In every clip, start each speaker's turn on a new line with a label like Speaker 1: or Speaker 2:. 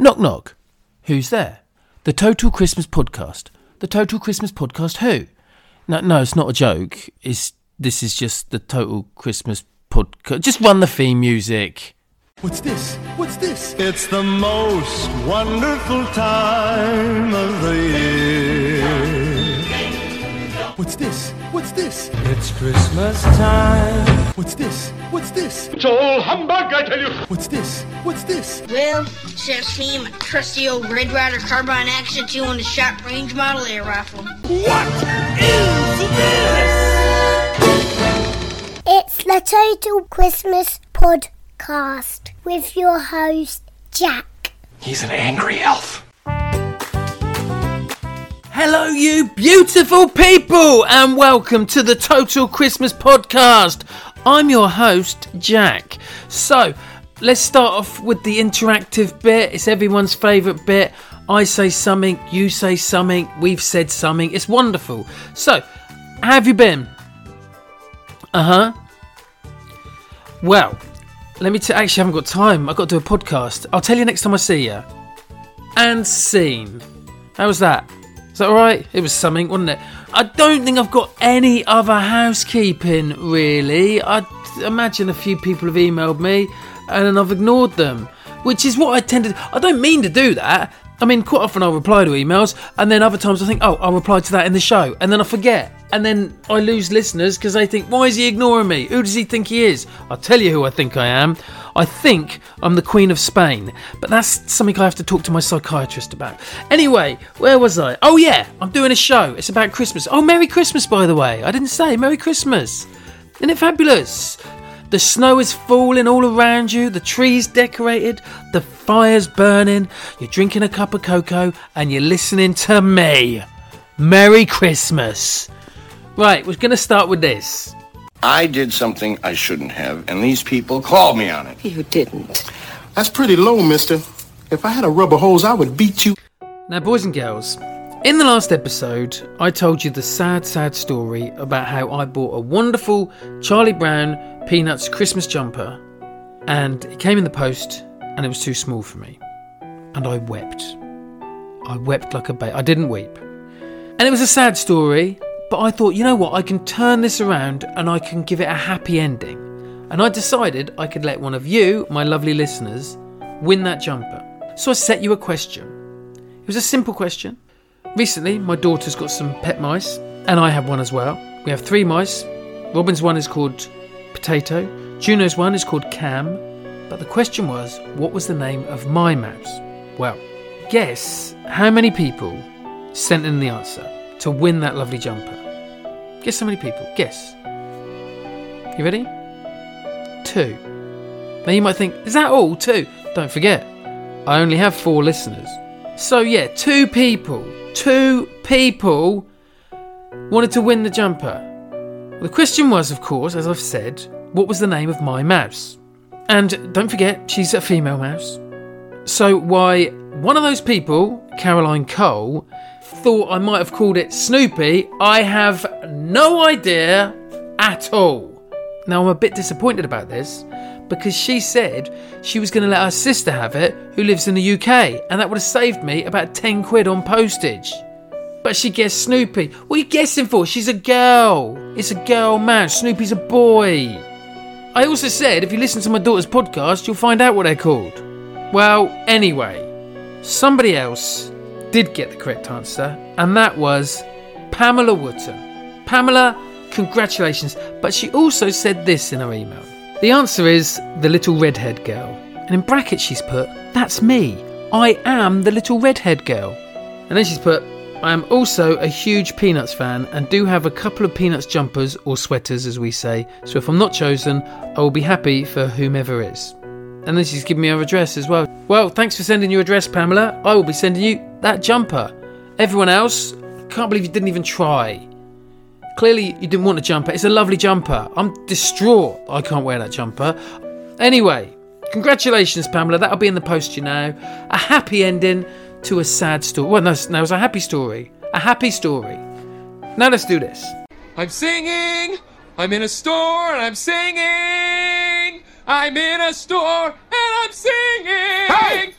Speaker 1: Knock knock. Who's there? The Total Christmas Podcast. The Total Christmas Podcast who? No, it's not a joke. This is just the Total Christmas Podcast. Just run the theme music.
Speaker 2: What's this? What's this?
Speaker 3: It's the most wonderful time of the year.
Speaker 2: What's this? What's this?
Speaker 3: It's Christmas time.
Speaker 2: What's this? What's this?
Speaker 4: It's all humbug, I tell you.
Speaker 2: What's this? What's this?
Speaker 5: Well, instead of seeing a trusty old Red Ryder Carbine Action 2 on the short range model air rifle.
Speaker 3: What is this?
Speaker 6: It's the Total Christmas Podcast with your host, Jack.
Speaker 4: He's an angry elf.
Speaker 1: Hello, you beautiful people, and welcome to the Total Christmas Podcast. I'm your host, Jack. So, let's start off with the interactive bit. It's everyone's favourite bit. I say something, you say something, we've said something. It's wonderful. So, how have you been? Well, let me actually, I haven't got time. I've got to do a podcast. I'll tell you next time I see you. And scene. How was that? Is that alright? It was something, wasn't it? I don't think I've got any other housekeeping, really. I imagine a few people have emailed me and then I've ignored them, which is what I tend to... I don't mean to do that. I mean, quite often I'll reply to emails and then other times I think, oh, I'll reply to that in the show. And then I forget. And then I lose listeners because they think, why is he ignoring me? Who does he think he is? I'll tell you who I think I am. I think I'm the Queen of Spain. But that's something I have to talk to my psychiatrist about. Anyway, where was I? Oh yeah, I'm doing a show. It's about Christmas. Oh, Merry Christmas, by the way. I didn't say Merry Christmas. Isn't it fabulous? The snow is falling all around you, the tree's decorated, the fire's burning, you're drinking a cup of cocoa and you're listening to me. Merry Christmas. Right, we're going to start with this.
Speaker 7: I did something I shouldn't have, and these people called me on it.
Speaker 8: You didn't.
Speaker 2: That's pretty low, mister. If I had a rubber hose, I would beat you.
Speaker 1: Now, boys and girls, in the last episode, I told you the sad story about how I bought a wonderful Charlie Brown Peanuts Christmas jumper, and it came in the post, and it was too small for me. And I wept. I wept like a baby. I didn't weep. And it was a sad story, but I thought, you know what, I can turn this around and I can give it a happy ending. And I decided I could let one of you, my lovely listeners, win that jumper. So I set you a question. It was a simple question. Recently, my daughter's got some pet mice, and I have one as well. We have 3 mice. Robin's one is called Potato. Juno's one is called Cam. But the question was, what was the name of my mouse? Well, guess how many people sent in the answer to win that lovely jumper? Guess how many people? Guess. You ready? 2. Now you might think, is that all? 2? Don't forget, I only have 4 listeners. So yeah, 2 people wanted to win the jumper. The question was, of course, as I've said, what was the name of my mouse? And don't forget, she's a female mouse. So why one of those people, Caroline Cole, thought I might have called it Snoopy, I have no idea at all. Now I'm a bit disappointed about this because she said she was going to let her sister have it, who lives in the UK, and that would have saved me about 10 quid on postage. But she guessed Snoopy. What are you guessing for? She's a girl. It's a girl mouse. Snoopy's a boy. I also said if you listen to my daughter's podcast, you'll find out what they're called. Well, anyway, somebody else did get the correct answer, and that was Pamela Wootton. Pamela, congratulations. But she also said this in her email. The answer is the little redhead girl. And in brackets she's put, that's me. I am the little redhead girl. And then she's put, I am also a huge Peanuts fan and do have a couple of Peanuts jumpers or sweaters, as we say. So if I'm not chosen, I will be happy for whomever is. And then she's given me her address as well. Well, thanks for sending your address, Pamela. I will be sending you that jumper. Everyone else, I can't believe you didn't even try. Clearly you didn't want a jumper. It's a lovely jumper. I'm distraught I can't wear that jumper. Anyway, congratulations, Pamela. That'll be in the post, you know. A happy ending to a sad story. Well, no, it's a happy story. A happy story. Now let's do this.
Speaker 9: I'm singing. I'm in a store and I'm singing. I'm in a store and I'm singing.
Speaker 3: Hey!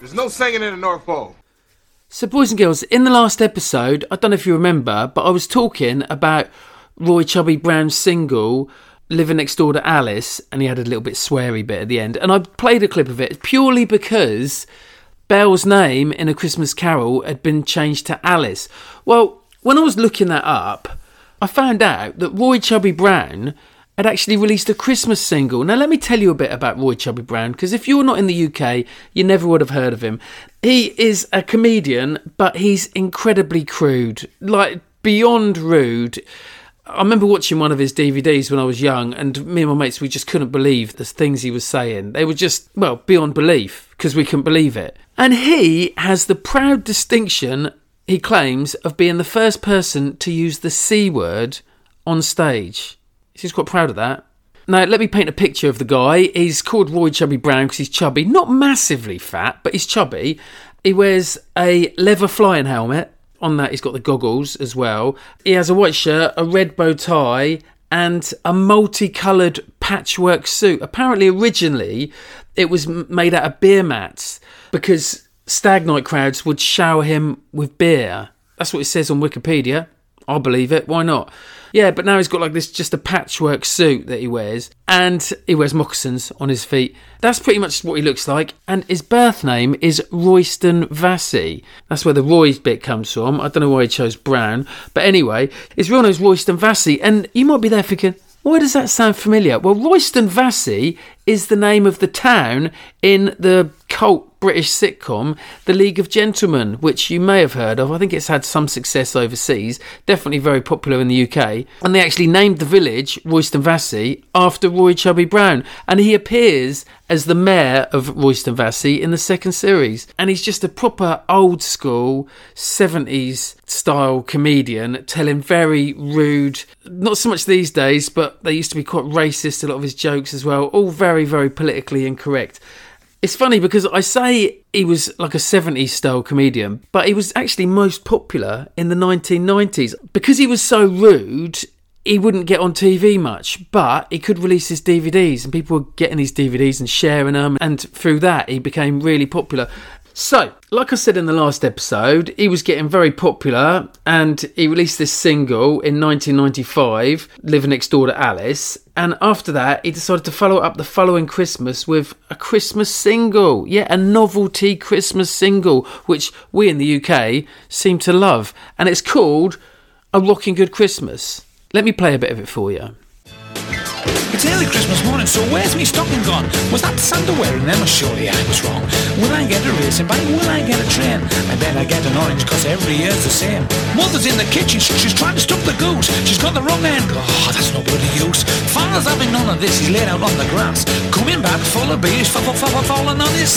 Speaker 8: There's no singing in the North Pole.
Speaker 1: So, boys and girls, in the last episode, I don't know if you remember, but I was talking about Roy Chubby Brown's single, Living Next Door to Alice, and he had a little bit sweary bit at the end. And I played a clip of it purely because Belle's name in A Christmas Carol had been changed to Alice. Well, when I was looking that up, I found out that Roy Chubby Brown had actually released a Christmas single. Now, let me tell you a bit about Roy Chubby Brown, because if you're not in the UK, you never would have heard of him. He is a comedian, but he's incredibly crude, like beyond rude. I remember watching one of his DVDs when I was young, and me and my mates, we just couldn't believe the things he was saying. They were just, well, beyond belief, because we couldn't believe it. And he has the proud distinction, he claims, of being the first person to use the C word on stage. He's quite proud of that. Now, let me paint a picture of the guy. He's called Roy Chubby Brown because he's chubby. Not massively fat, but he's chubby. He wears a leather flying helmet. On that, he's got the goggles as well. He has a white shirt, a red bow tie, and a multicoloured patchwork suit. Apparently, originally, it was made out of beer mats because stag night crowds would shower him with beer. That's what it says on Wikipedia. I'll believe it. Why not? Yeah, but now he's got like this, just a patchwork suit that he wears, and he wears moccasins on his feet. That's pretty much what he looks like. And his birth name is Royston Vassey. That's where the Roy bit comes from. I don't know why he chose Brown, but anyway, his real name is Royston Vassey. And you might be there thinking, why does that sound familiar? Well, Royston Vassey is the name of the town in the cult British sitcom The League of Gentlemen, which you may have heard of. I think it's had some success overseas, definitely very popular in the UK. And they actually named the village Royston Vassey after Roy Chubby Brown. And he appears as the mayor of Royston Vassey in the second series. And he's just a proper old school 70s style comedian, telling very rude, not so much these days, but they used to be quite racist, a lot of his jokes as well, all very, very politically incorrect. It's funny because I say he was like a 70s style comedian, but he was actually most popular in the 1990s. Because he was so rude, he wouldn't get on TV much, but he could release his DVDs and people were getting his DVDs and sharing them. And through that, he became really popular. So, like I said in the last episode, he was getting very popular and he released this single in 1995, Living Next Door to Alice. And after that, he decided to follow up the following Christmas with a Christmas single. Yeah, a novelty Christmas single, which we in the UK seem to love. And it's called A Rockin' Good Christmas. Let me play a bit of it for you.
Speaker 10: It's early Christmas morning, so where's me stocking gone? Was that Santa wearing them, or surely I was wrong? Will I get a racing bike? Will I get a train? I bet I get an orange, cause every year's the same. Mother's in the kitchen, she's trying to stuff the goose. She's got the wrong end, oh, that's no bloody use. Father's having none of this, he's laid out on the grass. Coming back full of beers, falling on this.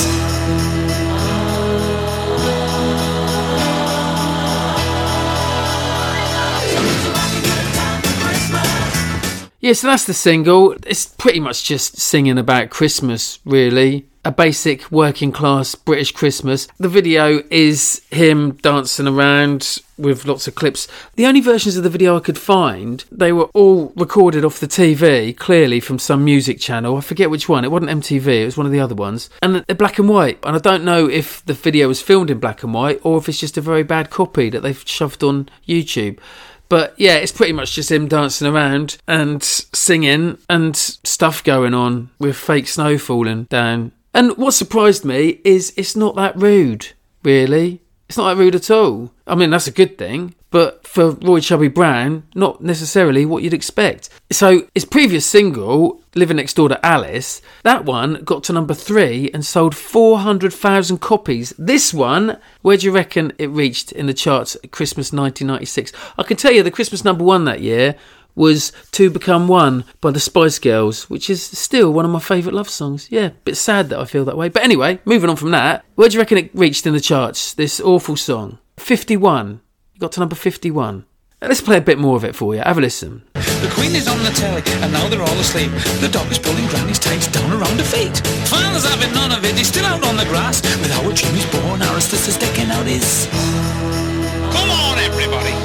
Speaker 1: Yeah, so that's the single. It's pretty much just singing about Christmas, really. A basic working class British Christmas. The video is him dancing around with lots of clips. The only versions of the video I could find, they were all recorded off the TV, clearly from some music channel. I forget which one. It wasn't MTV, it was one of the other ones. And they're black and white. And I don't know if the video was filmed in black and white or if it's just a very bad copy that they've shoved on YouTube. But yeah, it's pretty much just him dancing around and singing and stuff going on with fake snow falling down. And what surprised me is it's not that rude, really. It's not that rude at all. I mean, that's a good thing. But for Roy Chubby Brown, not necessarily what you'd expect. So his previous single, Living Next Door to Alice, that one got to number 3 and sold 400,000 copies. This one, where do you reckon it reached in the charts at Christmas 1996? I can tell you the Christmas number 1 that year was To Become One by the Spice Girls, which is still one of my favourite love songs. Yeah, a bit sad that I feel that way. But anyway, moving on from that, where do you reckon it reached in the charts, this awful song? 51. It got to number 51. Let's play a bit more of it for you. Have a listen.
Speaker 10: The Queen is on the telly, and now they're all asleep. The dog is pulling Granny's tights down around her feet. Father's having none of it, he's still out on the grass. With our Jimmy's born, Aristus is sticking out his... Come on, everybody!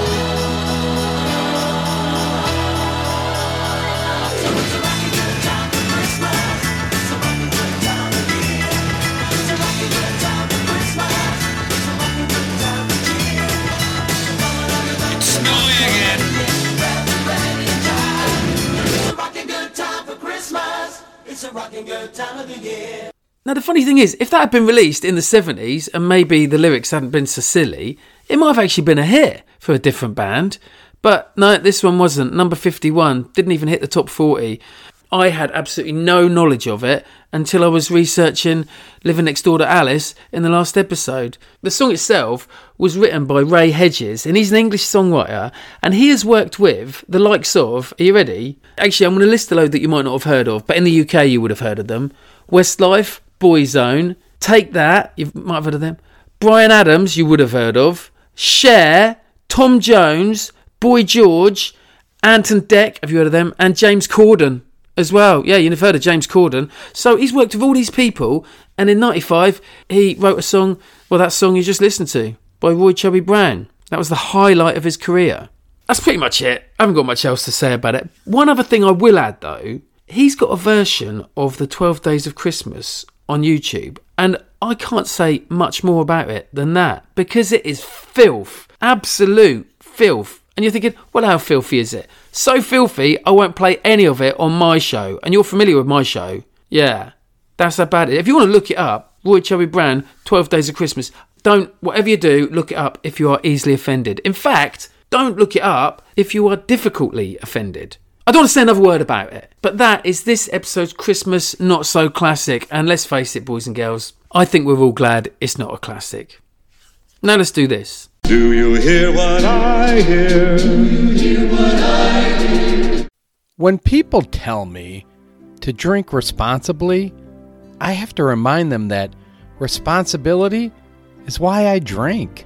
Speaker 10: good time of the year.
Speaker 1: Now, the funny thing is, if that had been released in the 70s and maybe the lyrics hadn't been so silly, it might have actually been a hit for a different band. But no, this one wasn't. Number 51, didn't even hit the top 40. I had absolutely no knowledge of it until I was researching Living Next Door to Alice in the last episode. The song itself was written by Ray Hedges, and he's an English songwriter, and he has worked with the likes of, are you ready? Actually, I'm going to list a load that you might not have heard of, but in the UK you would have heard of them. Westlife, Boyzone, Take That, you might have heard of them. Bryan Adams, you would have heard of. Cher, Tom Jones, Boy George, Anton Deck, have you heard of them? And James Corden as well. Yeah, you've heard of James Corden. So he's worked with all these people, and in 95 he wrote a song, well, that song you just listened to, by Roy Chubby Brown. That was the highlight of his career. That's pretty much it. I haven't got much else to say about it. One other thing I will add though, he's got a version of the 12 Days of Christmas on YouTube, and I can't say much more about it than that, because it is filth. Absolute filth. And you're thinking, well, how filthy is it? So filthy, I won't play any of it on my show. And you're familiar with my show. Yeah, that's how bad it is. If you want to look it up, Roy Chubby Brown, 12 Days of Christmas, whatever you do, look it up if you are easily offended. In fact, don't look it up if you are difficultly offended. I don't want to say another word about it. But that is this episode's Christmas Not So Classic. And let's face it, boys and girls, I think we're all glad it's not a classic. Now let's do this.
Speaker 3: Do you hear what I hear? Do you hear what I hear?
Speaker 8: When people tell me to drink responsibly, I have to remind them that responsibility is why I drink.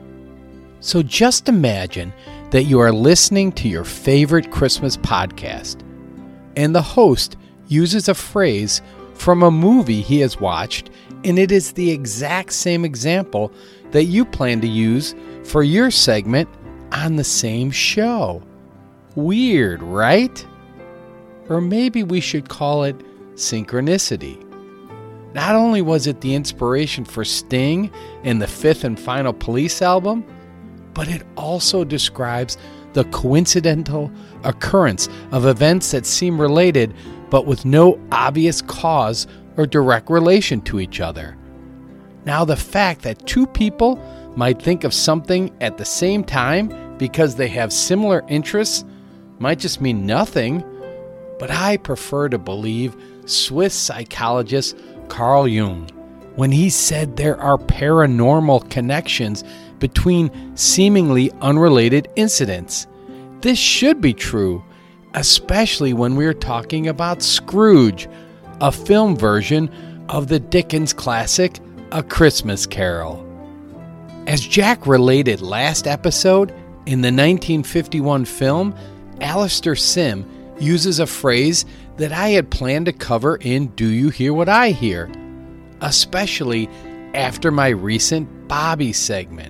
Speaker 8: So just imagine that you are listening to your favorite Christmas podcast, and the host uses a phrase from a movie he has watched, and it is the exact same example that you plan to use for your segment on the same show. Weird, right? Or maybe we should call it synchronicity. Not only was it the inspiration for Sting in the fifth and final Police album, but it also describes the coincidental occurrence of events that seem related but with no obvious cause or direct relation to each other. Now, the fact that two people might think of something at the same time because they have similar interests might just mean nothing, but I prefer to believe Swiss psychologist Carl Jung when he said there are paranormal connections between seemingly unrelated incidents. This should be true, especially when we're talking about Scrooge, a film version of the Dickens classic A Christmas Carol. As Jack related last episode, in the 1951 film, Alistair Sim uses a phrase that I had planned to cover in Do You Hear What I Hear, especially after my recent Bobby segment.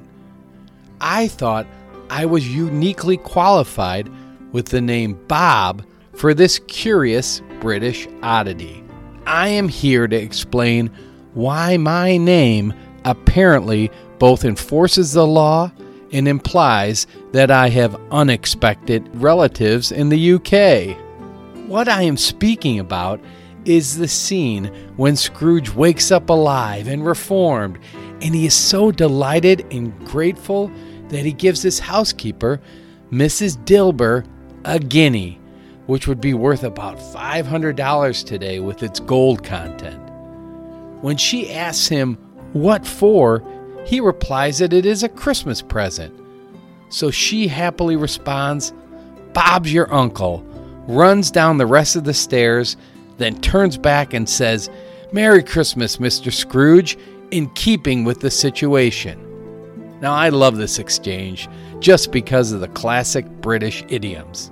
Speaker 8: I thought I was uniquely qualified with the name Bob for this curious British oddity. I am here to explain why my name apparently both enforces the law and implies that I have unexpected relatives in the UK. What I am speaking about is the scene when Scrooge wakes up alive and reformed, and he is so delighted and grateful that he gives his housekeeper, Mrs. Dilber, a guinea, which would be worth about $500 today with its gold content. When she asks him what for, he replies that it is a Christmas present. So she happily responds, "Bob's your uncle," runs down the rest of the stairs, then turns back and says, "Merry Christmas, Mr. Scrooge," in keeping with the situation. Now, I love this exchange just because of the classic British idioms.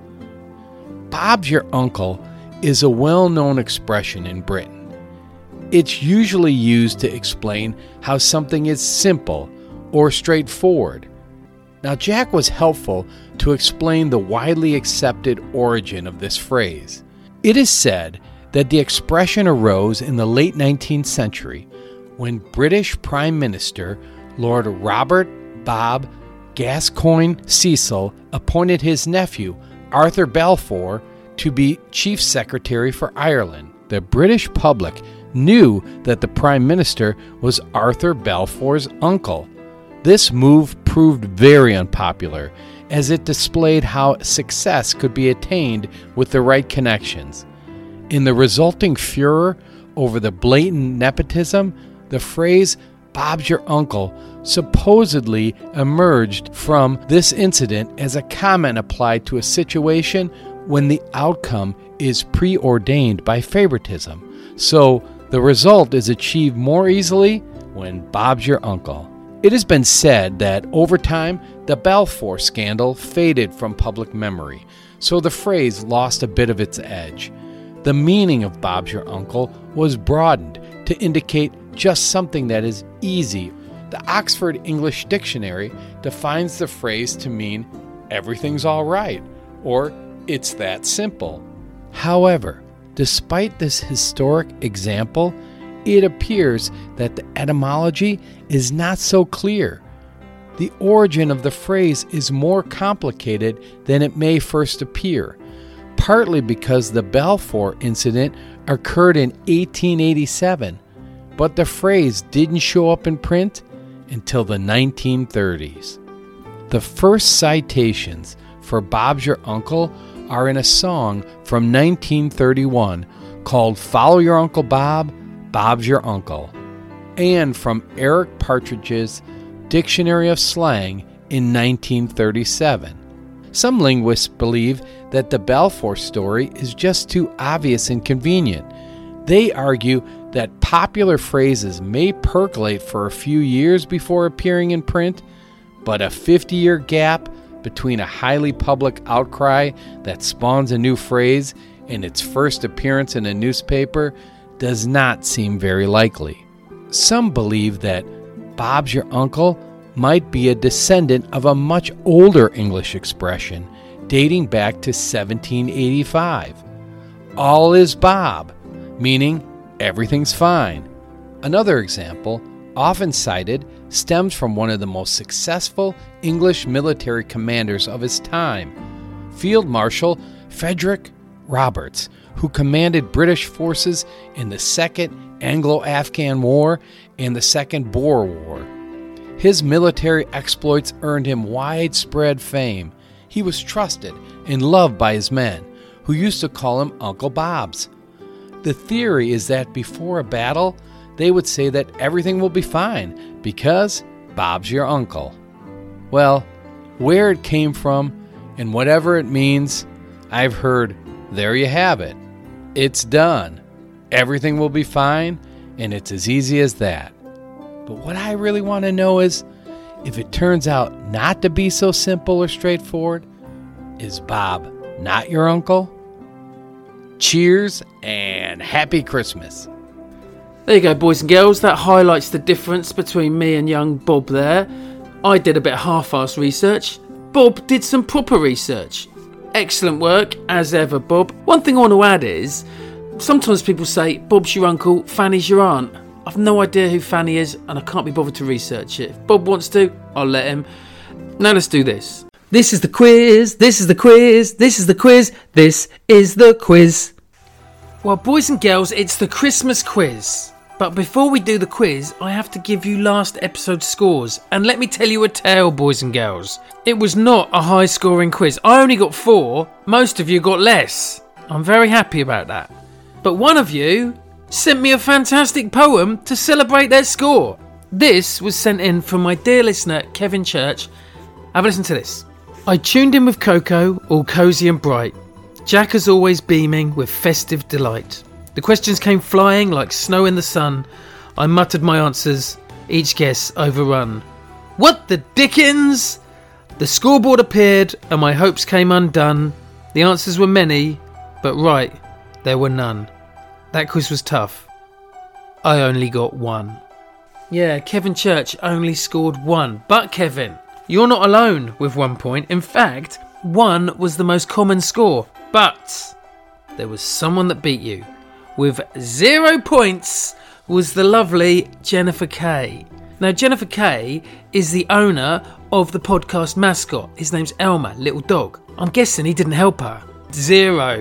Speaker 8: Bob's your uncle is a well-known expression in Britain. It's usually used to explain how something is simple or straightforward. Now, Jack was helpful to explain the widely accepted origin of this phrase. It is said that the expression arose in the late 19th century when British Prime Minister Lord Robert Bob Gascoigne Cecil appointed his nephew, Arthur Balfour, to be Chief Secretary for Ireland, the British public knew that the Prime Minister was Arthur Balfour's uncle. This move proved very unpopular, as it displayed how success could be attained with the right connections. In the resulting furor over the blatant nepotism, the phrase "Bob's your uncle" supposedly emerged from this incident as a comment applied to a situation when the outcome is preordained by favoritism. So the result is achieved more easily when Bob's your uncle. It has been said that over time, the Balfour scandal faded from public memory, so the phrase lost a bit of its edge. The meaning of Bob's your uncle was broadened to indicate just something that is easy. The Oxford English Dictionary defines the phrase to mean everything's all right, or it's that simple. However, despite this historic example, it appears that the etymology is not so clear. The origin of the phrase is more complicated than it may first appear, partly because the Balfour incident occurred in 1887, but the phrase didn't show up in print until the 1930s. The first citations for Bob's Your Uncle are in a song from 1931 called Follow Your Uncle Bob, Bob's Your Uncle, and from Eric Partridge's Dictionary of Slang in 1937. Some linguists believe that the Balfour story is just too obvious and convenient. They argue that popular phrases may percolate for a few years before appearing in print, but a 50-year gap between a highly public outcry that spawns a new phrase and its first appearance in a newspaper does not seem very likely. Some believe that Bob's your uncle might be a descendant of a much older English expression dating back to 1785. All is Bob, meaning everything's fine. Another example, often cited, stems from one of the most successful English military commanders of his time, Field Marshal Frederick Roberts, who commanded British forces in the Second Anglo-Afghan War and the Second Boer War. His military exploits earned him widespread fame. He was trusted and loved by his men, who used to call him Uncle Bob's. The theory is that before a battle, they would say that everything will be fine because Bob's your uncle. Well, where it came from and whatever it means, I've heard, there you have it. It's done. Everything will be fine, and it's as easy as that. But what I really want to know is, if it turns out not to be so simple or straightforward, is Bob not your uncle? Cheers and Happy Christmas.
Speaker 1: There you go, boys and girls. That highlights the difference between me and young Bob there. I did a bit of half-assed research. Bob did some proper research. Excellent work, as ever, Bob. One thing I want to add is, sometimes people say, Bob's your uncle, Fanny's your aunt. I've no idea who Fanny is, and I can't be bothered to research it. If Bob wants to, I'll let him. Now let's do this. This is the quiz, this is the quiz, this is the quiz, this is the quiz. Well, boys and girls, it's the Christmas quiz. But before we do the quiz, I have to give you last episode's scores. And let me tell you a tale, boys and girls. It was not a high-scoring quiz. I only got 4. Most of you got less. I'm very happy about that. But one of you sent me a fantastic poem to celebrate their score. This was sent in from my dear listener, Kevin Church. Have a listen to this. I tuned in with Coco, all cosy and bright. Jack as always beaming with festive delight. The questions came flying like snow in the sun. I muttered my answers, each guess overrun. What the dickens? The scoreboard appeared and my hopes came undone. The answers were many, but right, there were none. That quiz was tough. I only got 1. Yeah, Kevin Church only scored 1. But Kevin, you're not alone with 1 point. In fact, 1 was the most common score. But there was someone that beat you. With 0 points was the lovely Jennifer Kay. Now, Jennifer Kay is the owner of the podcast mascot. His name's Elmer, little dog. I'm guessing he didn't help her. 0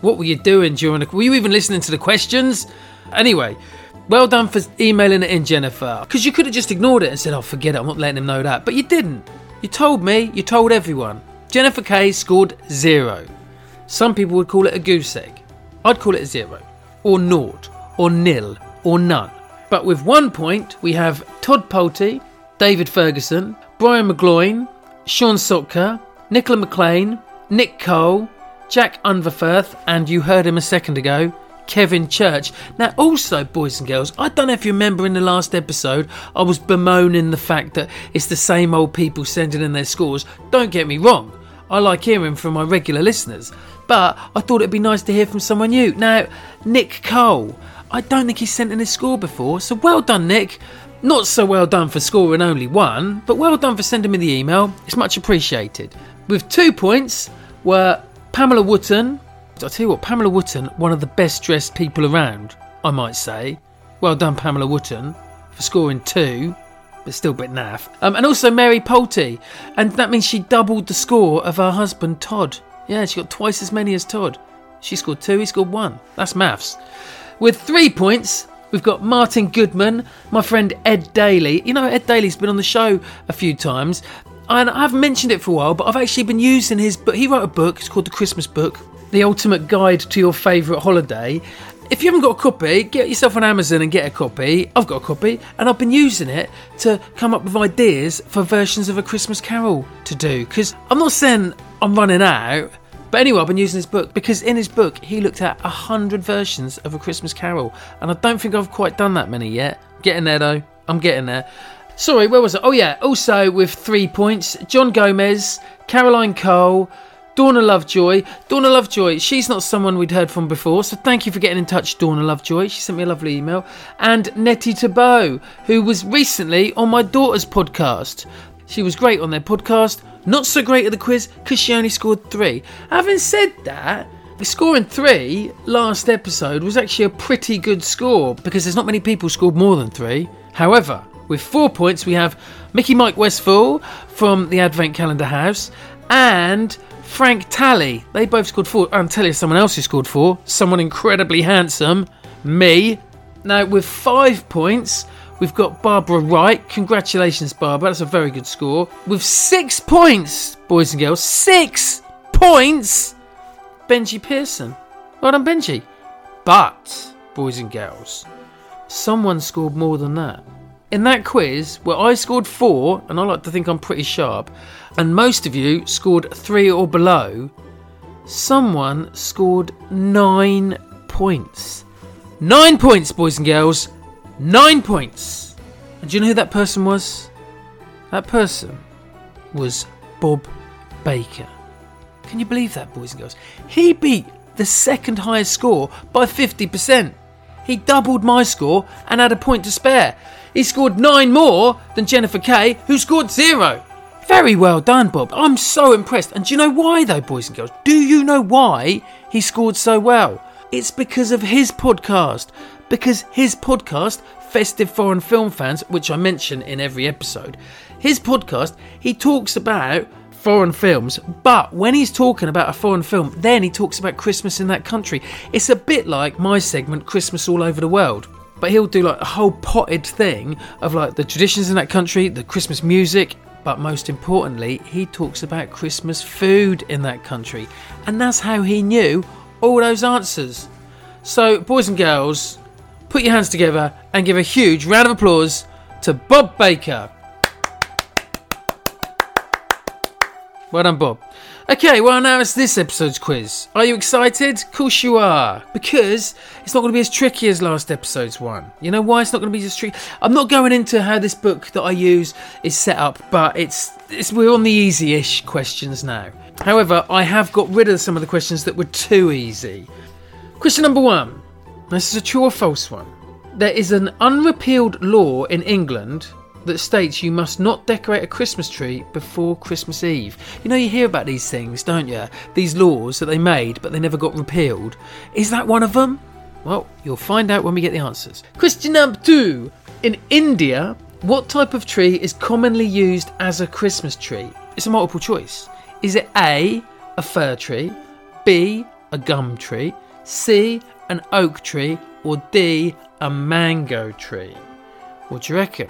Speaker 1: What were you doing were you even listening to the questions? Anyway, well done for emailing it in, Jennifer. Because you could have just ignored it and said, oh, forget it, I'm not letting him know that. But you didn't. You told me, you told everyone. Jennifer K scored 0. Some people would call it a goose egg. I'd call it a 0. Or naught. Or nil. Or none. But with 1 point, we have Todd Pulte, David Ferguson, Brian McGloin, Sean Sotka, Nicola McLean, Nick Cole, Jack Unverfirth, and you heard him a second ago, Kevin Church. Now also, boys and girls, I don't know if you remember in the last episode I was bemoaning the fact that it's the same old people sending in their scores. Don't get me wrong, I like hearing from my regular listeners, but I thought it'd be nice to hear from someone new. Now, Nick Cole, I don't think he's sent in his score before, so well done, Nick. Not so well done for scoring only 1, but well done for sending me the email. It's much appreciated. With 2 points were Pamela Wooten. I'll tell you what, Pamela Wooten, one of the best dressed people around, I might say. Well done, Pamela Wooten, for scoring 2, but still a bit naff. And also Mary Pulte, and that means she doubled the score of her husband Todd. Yeah, she got twice as many as Todd. She scored 2, he scored 1. That's maths. With 3 points, we've got Martin Goodman, my friend Ed Daly. You know, Ed Daly's been on the show a few times, and I haven't mentioned it for a while, but I've actually been using his book. He wrote a book, it's called The Christmas Book, The Ultimate Guide to Your Favourite Holiday. If you haven't got a copy, get yourself on Amazon and get a copy. I've got a copy, and I've been using it to come up with ideas for versions of A Christmas Carol to do, because I'm not saying I'm running out, but anyway, I've been using his book, because in his book he looked at 100 versions of A Christmas Carol, and I don't think I've quite done that many yet. Getting there though, I'm getting there. Sorry, where was it? Oh yeah, also with 3 points, John Gomez, Caroline Cole, Donna Lovejoy. Donna Lovejoy, she's not someone we'd heard from before, so thank you for getting in touch, Donna Lovejoy. She sent me a lovely email. And Nettie Tabot, who was recently on my daughter's podcast. She was great on their podcast, not so great at the quiz because she only scored 3. Having said that, scoring 3 last episode was actually a pretty good score because there's not many people scored more than 3. However, with 4 points we have Mickey Mike Westfall from the Advent Calendar House and Frank Talley. They both scored 4. I'll tell you someone else who scored 4. Someone incredibly handsome. Me. Now with 5 points, we've got Barbara Wright. Congratulations, Barbara. That's a very good score. With 6 points, boys and girls. 6 points! Benji Pearson. Well done, Benji. But, boys and girls, someone scored more than that. In that quiz, where I scored 4, and I like to think I'm pretty sharp, and most of you scored 3 or below, someone scored 9 points. 9 points, boys and girls. 9 points. And do you know who that person was? That person was Bob Baker. Can you believe that, boys and girls? He beat the second highest score by 50%. He doubled my score and had a point to spare. He scored 9 more than Jennifer Kay, who scored 0. Very well done, Bob. I'm so impressed. And do you know why, though, boys and girls? Do you know why he scored so well? It's because of his podcast. Because his podcast, Festive Foreign Film Fans, which I mention in every episode, his podcast, he talks about foreign films, but when he's talking about a foreign film, then he talks about Christmas in that country. It's a bit like my segment, Christmas All Over the World. But he'll do like a whole potted thing of like the traditions in that country, the Christmas music, but most importantly, he talks about Christmas food in that country. And that's how he knew all those answers. So, boys and girls, put your hands together and give a huge round of applause to Bob Baker. Well done, Bob. Okay, well now it's this episode's quiz. Are you excited? Of course you are. Because it's not going to be as tricky as last episode's one. You know why it's not going to be as tricky? I'm not going into how this book that I use is set up, but we're on the easy-ish questions now. However, I have got rid of some of the questions that were too easy. Question number 1. This is a true or false one. There is an unrepealed law in England that states you must not decorate a Christmas tree before Christmas Eve. You know, you hear about these things, don't you? These laws that they made, but they never got repealed. Is that one of them? Well, you'll find out when we get the answers. Question number 2. In India, what type of tree is commonly used as a Christmas tree? It's a multiple choice. Is it A, a fir tree, B, a gum tree, C, an oak tree, or D, a mango tree? What do you reckon?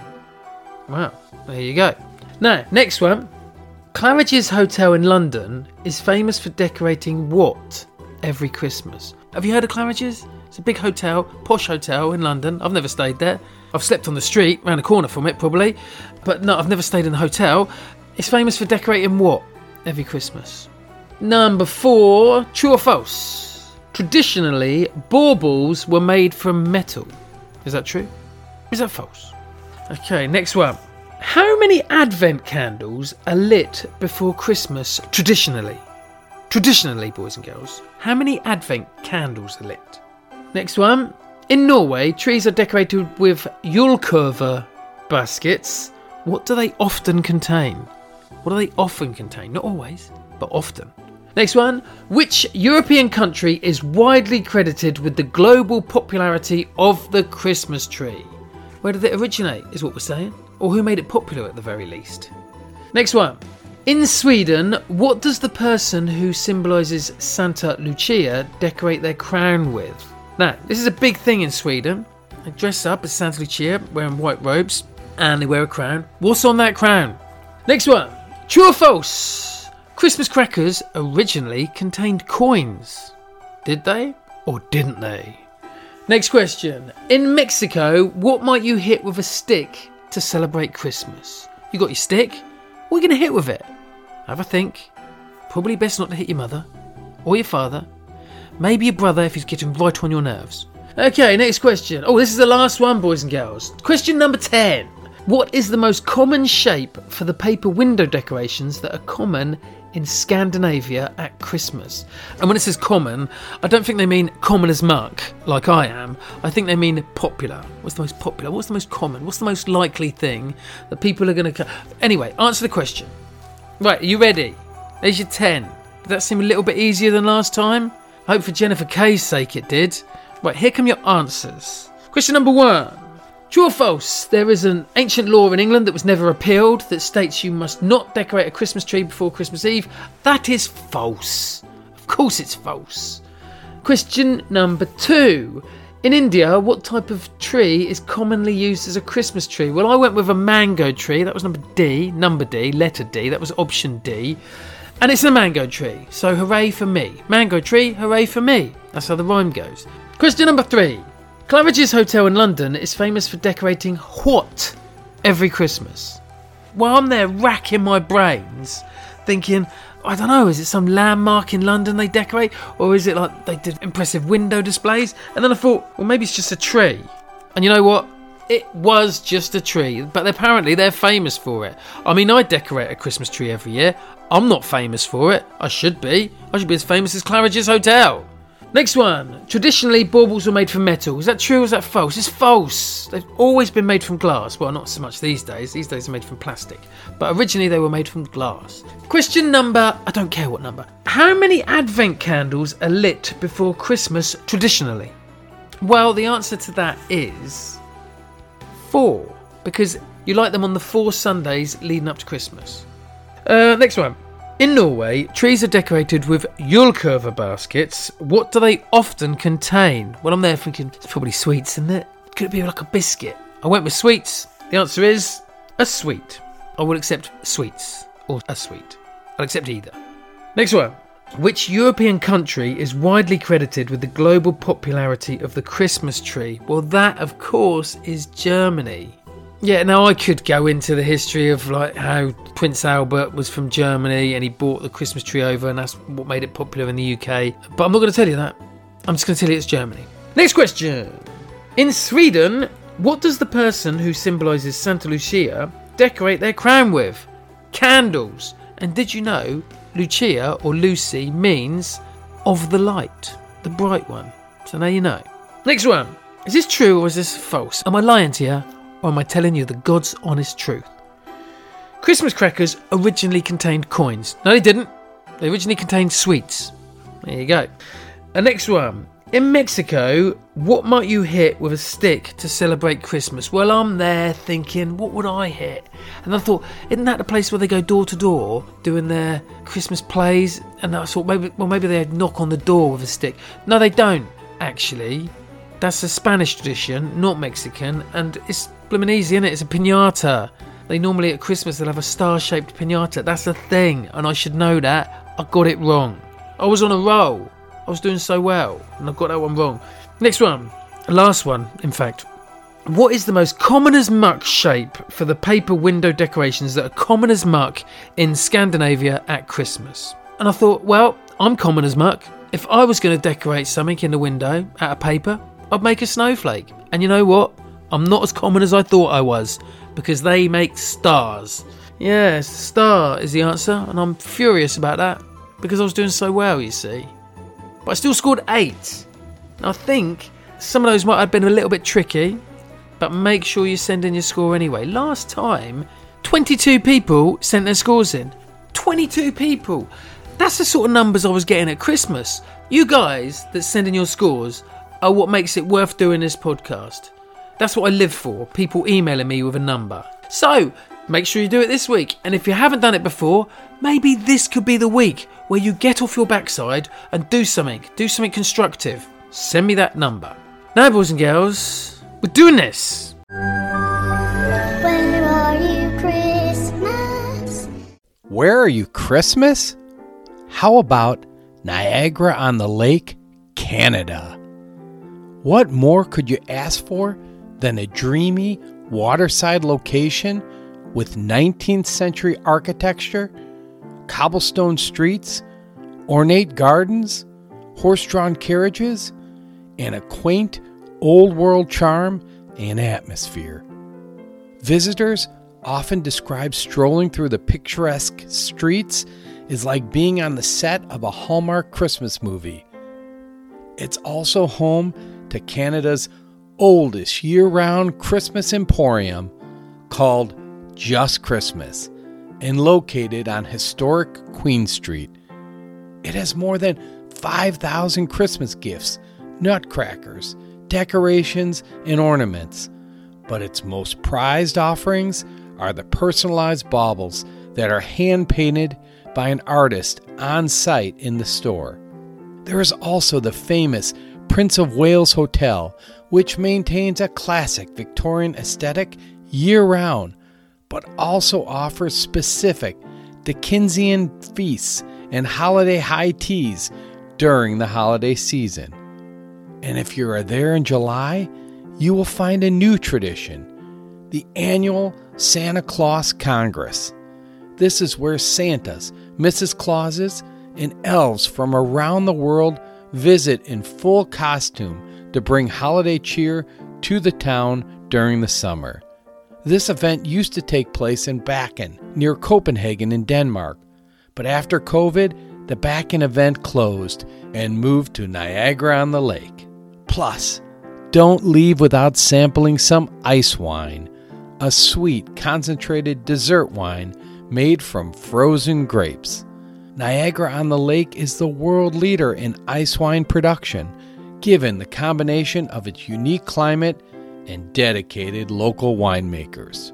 Speaker 1: Well, there you go. Now, next one. Claridge's Hotel in London is famous for decorating what every Christmas? Have you heard of Claridge's? It's a big hotel, posh hotel in London. I've never stayed there. I've slept on the street, round the corner from it probably. But no, I've never stayed in the hotel. It's famous for decorating what every Christmas? Number 4, true or false? Traditionally, baubles were made from metal. Is that true? Is that false? Okay, next one. How many Advent candles are lit before Christmas traditionally? Traditionally, boys and girls. How many Advent candles are lit? Next one. In Norway, trees are decorated with julekurve baskets. What do they often contain? What do they often contain? Not always, but often. Next one. Which European country is widely credited with the global popularity of the Christmas tree? Where did it originate, is what we're saying? Or who made it popular at the very least? Next one. In Sweden, what does the person who symbolises Santa Lucia decorate their crown with? Now, this is a big thing in Sweden. They dress up as Santa Lucia, wearing white robes, and they wear a crown. What's on that crown? Next one. True or false? Christmas crackers originally contained coins. Did they? Or didn't they? Next question. In Mexico, what might you hit with a stick to celebrate Christmas? You got your stick? What are you going to hit with it? Have a think. Probably best not to hit your mother. Or your father. Maybe your brother if he's getting right on your nerves. Okay, next question. Oh, this is the last one, boys and girls. Question number 10. What is the most common shape for the paper window decorations that are common in Scandinavia at Christmas? And when it says common, I don't think they mean common as muck, like I am. I think they mean popular. What's the most popular? What's the most common? What's the most likely thing that people are going to... Anyway, answer the question. Right, are you ready? There's your 10. Did that seem a little bit easier than last time? I hope for Jennifer Kay's sake it did. Right, here come your answers. Question number 1. True or false? There is an ancient law in England that was never appealed that states you must not decorate a Christmas tree before Christmas Eve. That is false. Of course it's false. Question number 2. In India, what type of tree is commonly used as a Christmas tree? Well, I went with a mango tree. That was number D, letter D. That was option D. And it's a mango tree. So hooray for me. Mango tree, hooray for me. That's how the rhyme goes. Question number 3. Claridge's Hotel in London is famous for decorating what every Christmas? Well, I'm there racking my brains thinking, I don't know, is it some landmark in London they decorate? Or is it like they did impressive window displays? And then I thought, well, maybe it's just a tree. And you know what? It was just a tree, but apparently they're famous for it. I mean, I decorate a Christmas tree every year. I'm not famous for it. I should be. I should be as famous as Claridge's Hotel. Next one. Traditionally, baubles were made from metal. Is that true or is that false? It's false. They've always been made from glass. Well, not so much these days. These days they're made from plastic. But originally they were made from glass. Question number... I don't care what number. How many Advent candles are lit before Christmas traditionally? Well, the answer to that is 4. Because you light them on the 4 Sundays leading up to Christmas. Next one. In Norway, trees are decorated with julekurve baskets. What do they often contain? Well, I'm there thinking, it's probably sweets, isn't it? Could it be like a biscuit? I went with sweets. The answer is a sweet. I will accept sweets or a sweet. I'll accept either. Next one. Which European country is widely credited with the global popularity of the Christmas tree? Well, that, of course, is Germany. Yeah, now I could go into the history of like how Prince Albert was from Germany and he brought the Christmas tree over and that's what made it popular in the UK. But I'm not going to tell you that. I'm just going to tell you it's Germany. Next question. In Sweden, what does the person who symbolises Santa Lucia decorate their crown with? Candles. And did you know Lucia or Lucy means of the light, the bright one? So now you know. Next one. Is this true or is this false? Am I lying to you? Or am I telling you the God's honest truth? Christmas crackers originally contained coins. No, they didn't. They originally contained sweets. There you go. And next one. In Mexico, what might you hit with a stick to celebrate Christmas? Well, I'm there thinking, what would I hit? And I thought, isn't that the place where they go door to door doing their Christmas plays? And I thought, maybe they knock on the door with a stick. No, they don't, actually. That's a Spanish tradition, not Mexican, and it's blooming easy, isn't it? It's a piñata. They normally at Christmas they'll have a star-shaped piñata. That's a thing, and I should know that. I got it wrong. I was on a roll. I was doing so well, and I got that one wrong. Next one, last one, in fact. What is the most common as muck shape for the paper window decorations that are common as muck in Scandinavia at Christmas? And I thought, well, I'm common as muck. If I was going to decorate something in the window out of paper, I'd make a snowflake. And you know what? I'm not as common as I thought I was, because they make stars. Yes, star is the answer, and I'm furious about that, because I was doing so well, you see. But I still scored 8. I think some of those might have been a little bit tricky, but make sure you send in your score anyway. Last time, 22 people sent their scores in. 22 people! That's the sort of numbers I was getting at Christmas. You guys that send in your scores are what makes it worth doing this podcast. That's what I live for, people emailing me with a number. So, make sure you do it this week. And if you haven't done it before, maybe this could be the week where you get off your backside and do something constructive. Send me that number. Now, boys and girls, we're doing this.
Speaker 6: Where are you, Christmas?
Speaker 8: Where are you, Christmas? How about Niagara-on-the-Lake, Canada? What more could you ask for than a dreamy waterside location with 19th century architecture, cobblestone streets, ornate gardens, horse-drawn carriages, and a quaint old-world charm and atmosphere? Visitors often describe strolling through the picturesque streets as like being on the set of a Hallmark Christmas movie. It's also home to Canada's oldest year-round Christmas emporium called Just Christmas and located on historic Queen Street. It has more than 5,000 Christmas gifts, nutcrackers, decorations, and ornaments. But its most prized offerings are the personalized baubles that are hand-painted by an artist on site in the store. There is also the famous Prince of Wales Hotel, which maintains a classic Victorian aesthetic year-round, but also offers specific Dickensian feasts and holiday high teas during the holiday season. And if you are there in July, you will find a new tradition, the annual Santa Claus Congress. This is where Santas, Mrs. Clauses, and elves from around the world visit in full costume to bring holiday cheer to the town during the summer. This event used to take place in Bakken, near Copenhagen in Denmark, but after COVID, the Bakken event closed and moved to Niagara-on-the-Lake. Plus, don't leave without sampling some ice wine, a sweet, concentrated dessert wine made from frozen grapes. Niagara-on-the-Lake is the world leader in ice wine production, given the combination of its unique climate and dedicated local winemakers.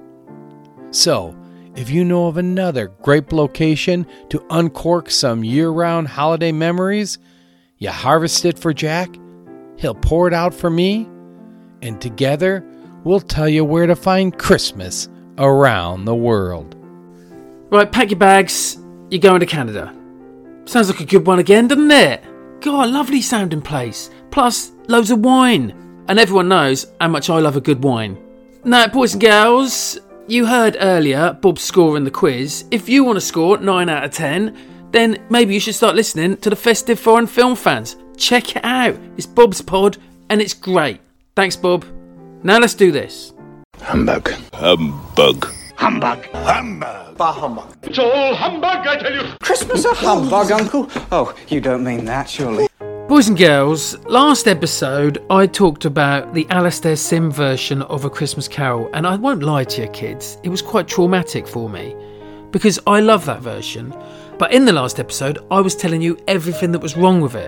Speaker 8: So, if you know of another great location to uncork some year-round holiday memories, you harvest it for Jack, he'll pour it out for me, and together we'll tell you where to find Christmas around the world.
Speaker 1: Right, pack your bags. You're going to Canada. Sounds like a good one again, doesn't it? God, lovely sounding place. Plus, loads of wine. And everyone knows how much I love a good wine. Now, boys and girls, you heard earlier Bob's score in the quiz. If you want to score 9 out of 10, then maybe you should start listening to the Festive Foreign Film Fans. Check it out. It's Bob's pod, and it's great. Thanks, Bob. Now let's do this.
Speaker 7: Humbug.
Speaker 4: Humbug.
Speaker 7: Humbug.
Speaker 4: Humbug.
Speaker 11: Bah humbug.
Speaker 4: It's all humbug, I tell you.
Speaker 11: Christmas a humbug, Uncle? Oh, you don't mean that, surely.
Speaker 1: Boys and girls, last episode I talked about the Alastair Sim version of A Christmas Carol, and I won't lie to you kids, it was quite traumatic for me, because I love that version, but in the last episode I was telling you everything that was wrong with it,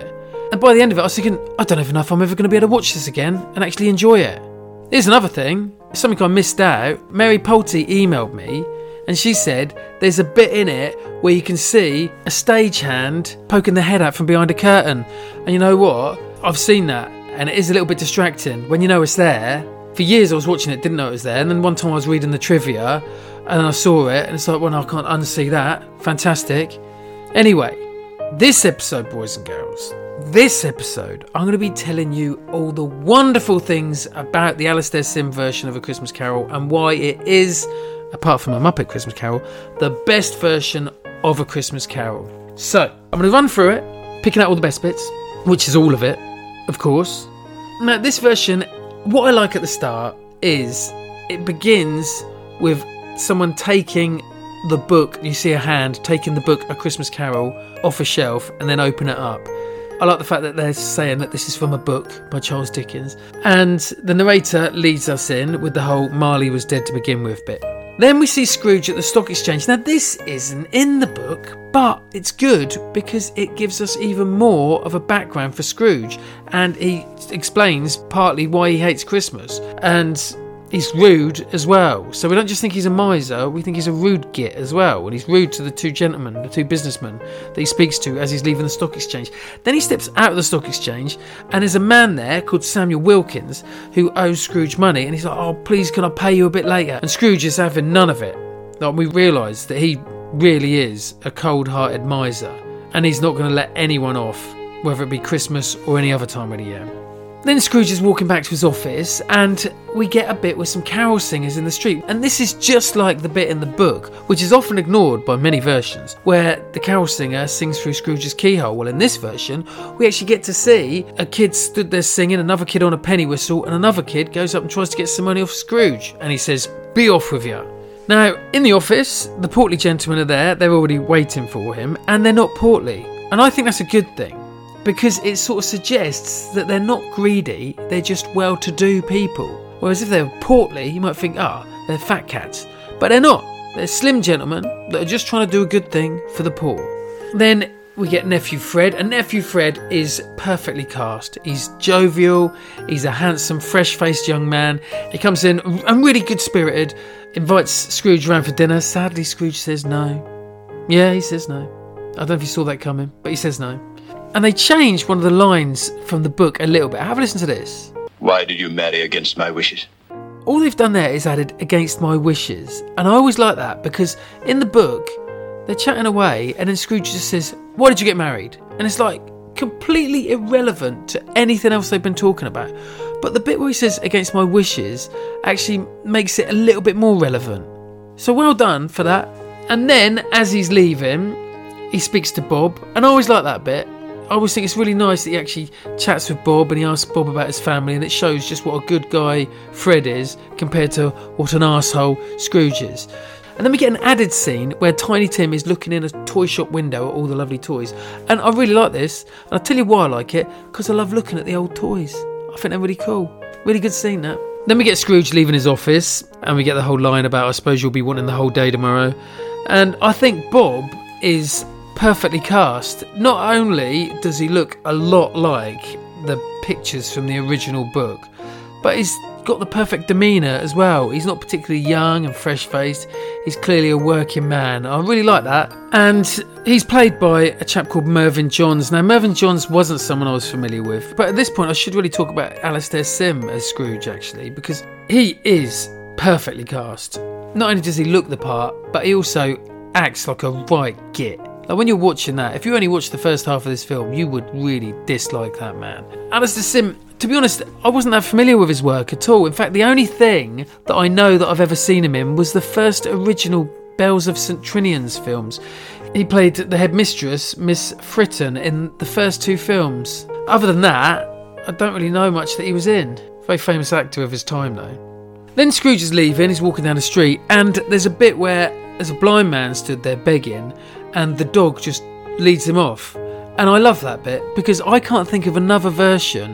Speaker 1: And by the end of it, I was thinking, I don't even know if I'm ever going to be able to watch this again and actually enjoy it. Here's another thing, something I missed out. Mary Pulte emailed me and she said there's a bit in it where you can see a stagehand poking their head out from behind a curtain. And you know what? I've seen that and it is a little bit distracting when you know it's there. For years I was watching it, didn't know it was there, and then one time I was reading the trivia and then I saw it and it's like, well, I can't unsee that. Fantastic. Anyway, this episode, boys and girls, this episode, I'm going to be telling you all the wonderful things about the Alastair Sim version of A Christmas Carol and why it is, apart from A Muppet Christmas Carol, the best version of A Christmas Carol. So, I'm going to run through it, picking out all the best bits, which is all of it, of course. Now, this version, what I like at the start is it begins with someone taking the book, you see a hand taking the book A Christmas Carol off a shelf and then open it up. I like the fact that they're saying that this is from a book by Charles Dickens. And the narrator leads us in with the whole Marley was dead to begin with bit. Then we see Scrooge at the stock exchange. Now this isn't in the book, but it's good because it gives us even more of a background for Scrooge. And he explains partly why he hates Christmas. And he's rude as well. So we don't just think he's a miser, we think he's a rude git as well. And he's rude to the two gentlemen, the two businessmen that he speaks to as he's leaving the stock exchange. Then he steps out of the stock exchange and there's a man there called Samuel Wilkins who owes Scrooge money. And he's like, oh, please, can I pay you a bit later? And Scrooge is having none of it. Like, we realise that he really is a cold-hearted miser. And he's not going to let anyone off, whether it be Christmas or any other time of the year. Then Scrooge is walking back to his office and we get a bit with some carol singers in the street. And this is just like the bit in the book, which is often ignored by many versions, where the carol singer sings through Scrooge's keyhole. Well, in this version, we actually get to see a kid stood there singing, another kid on a penny whistle, and another kid goes up and tries to get some money off Scrooge. And he says, be off with you. Now, in the office, the portly gentlemen are there. They're already waiting for him, and they're not portly. And I think that's a good thing, because it sort of suggests that they're not greedy, they're just well-to-do people. Whereas if they're portly, you might think, they're fat cats. But they're not. They're slim gentlemen that are just trying to do a good thing for the poor. Then we get Nephew Fred, and Nephew Fred is perfectly cast. He's jovial, he's a handsome, fresh-faced young man. He comes in and really good-spirited, invites Scrooge around for dinner. Sadly, Scrooge says no. Yeah, he says no. I don't know if you saw that coming, but he says no. And they changed one of the lines from the book a little bit. Have a listen to this.
Speaker 4: Why did you marry against my wishes?
Speaker 1: All they've done there is added against my wishes. And I always like that because in the book, they're chatting away and then Scrooge just says, why did you get married? And it's like completely irrelevant to anything else they've been talking about. But the bit where he says against my wishes actually makes it a little bit more relevant. So well done for that. And then as he's leaving, he speaks to Bob. And I always like that bit. I always think it's really nice that he actually chats with Bob and he asks Bob about his family, and it shows just what a good guy Fred is compared to what an arsehole Scrooge is. And then we get an added scene where Tiny Tim is looking in a toy shop window at all the lovely toys. And I really like this, and I'll tell you why I like it, because I love looking at the old toys. I think they're really cool. Really good scene, that. Then we get Scrooge leaving his office, and we get the whole line about, I suppose you'll be wanting the whole day tomorrow. And I think Bob is perfectly cast. Not only does he look a lot like the pictures from the original book, but he's got the perfect demeanour as well. He's not particularly young and fresh-faced. He's clearly a working man. I really like that. And he's played by a chap called Mervyn Johns. Now, Mervyn Johns wasn't someone I was familiar with, but at this point I should really talk about Alastair Sim as Scrooge, actually, because he is perfectly cast. Not only does he look the part, but he also acts like a right git. Like when you're watching that, if you only watched the first half of this film, you would really dislike that man. Alastair Sim, to be honest, I wasn't that familiar with his work at all. In fact, the only thing that I know that I've ever seen him in was the first original Bells of St. Trinian's films. He played the headmistress, Miss Fritton, in the first two films. Other than that, I don't really know much that he was in. Very famous actor of his time, though. Then Scrooge is leaving, he's walking down the street, and there's a bit where there's a blind man stood there begging, and the dog just leads him off. And I love that bit because I can't think of another version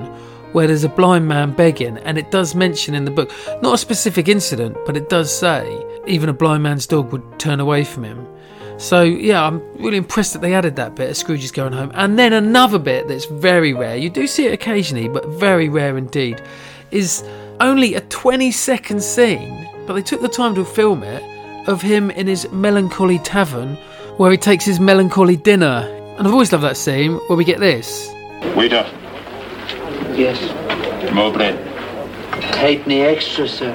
Speaker 1: where there's a blind man begging, and it does mention in the book, not a specific incident, but it does say even a blind man's dog would turn away from him. So yeah, I'm really impressed that they added that bit of Scrooge is going home. And then another bit that's very rare, you do see it occasionally, but very rare indeed, is only a 20-second scene, but they took the time to film it, of him in his melancholy tavern where he takes his melancholy dinner. And I've always loved that scene where we get this.
Speaker 4: Waiter,
Speaker 12: Yes.
Speaker 4: more bread.
Speaker 12: Halfpenny extra, sir.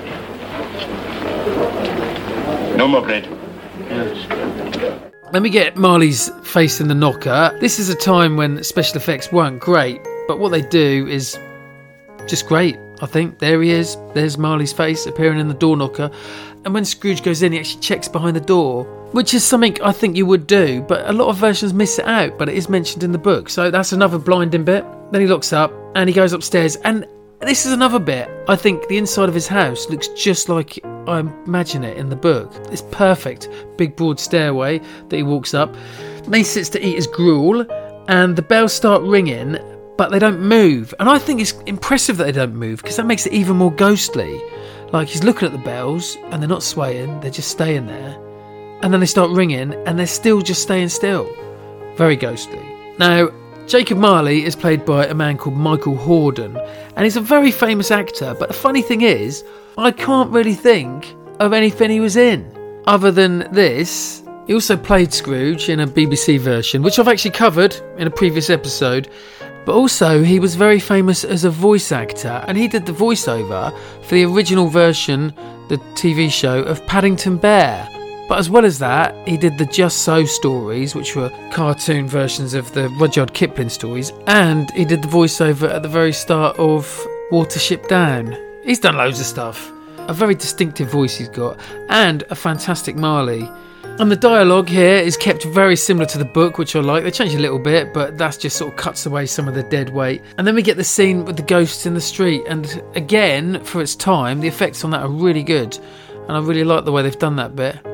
Speaker 4: No more bread.
Speaker 12: Yes.
Speaker 1: Then we get Marley's face in the knocker. This is a time when special effects weren't great, but what they do is just great, I think. There he is. There's Marley's face appearing in the door knocker. And when Scrooge goes in, he actually checks behind the door, which is something I think you would do, but a lot of versions miss it out, but it is mentioned in the book. So that's another blinding bit. Then he looks up and he goes upstairs. And this is another bit. I think the inside of his house looks just like I imagine it in the book. It's perfect. Big broad stairway that he walks up. Then he sits to eat his gruel and the bells start ringing, but they don't move. And I think it's impressive that they don't move because that makes it even more ghostly. Like he's looking at the bells and they're not swaying, they're just staying there. And then they start ringing and they're still just staying still. Very ghostly. Now, Jacob Marley is played by a man called Michael Hordern, and he's a very famous actor, but the funny thing is, I can't really think of anything he was in. Other than this, he also played Scrooge in a BBC version, which I've actually covered in a previous episode, but also he was very famous as a voice actor, and he did the voiceover for the original version, the TV show, of Paddington Bear. But as well as that, he did the Just So stories, which were cartoon versions of the Rudyard Kipling stories, and he did the voiceover at the very start of Watership Down. He's done loads of stuff. A very distinctive voice he's got, and a fantastic Marley. And the dialogue here is kept very similar to the book, which I like. They changed a little bit, but that's just sort of cuts away some of the dead weight. And then we get the scene with the ghosts in the street, and again, for its time, the effects on that are really good, and I really like the way they've done that bit.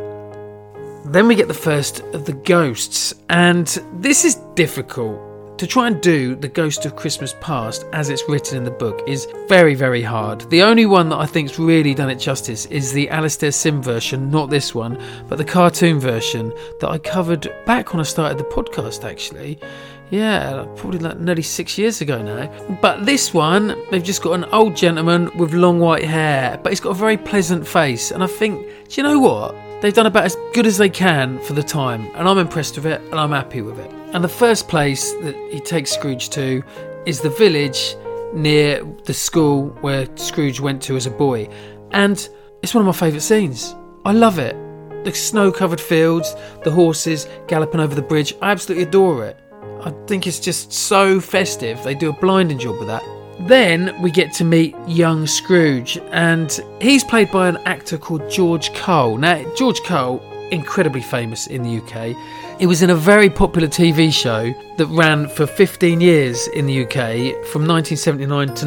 Speaker 1: Then we get the first of the ghosts, and this is difficult. To try and do the Ghost of Christmas Past as it's written in the book is very, very hard. The only one that I think's really done it justice is the Alastair Sim version, not this one, but the cartoon version that I covered back when I started the podcast, actually. Yeah, probably like nearly 6 years ago now. But this one, they've just got an old gentleman with long white hair, but he's got a very pleasant face, and I think, do you know what? They've done about as good as they can for the time, and I'm impressed with it, and I'm happy with it. And the first place that he takes Scrooge to is the village near the school where Scrooge went to as a boy. And it's one of my favourite scenes. I love it. The snow-covered fields, the horses galloping over the bridge. I absolutely adore it. I think it's just so festive. They do a blinding job with that. Then we get to meet young Scrooge, and he's played by an actor called George Cole. Now, George Cole, incredibly famous in the UK. He was in a very popular TV show that ran for 15 years in the UK from 1979 to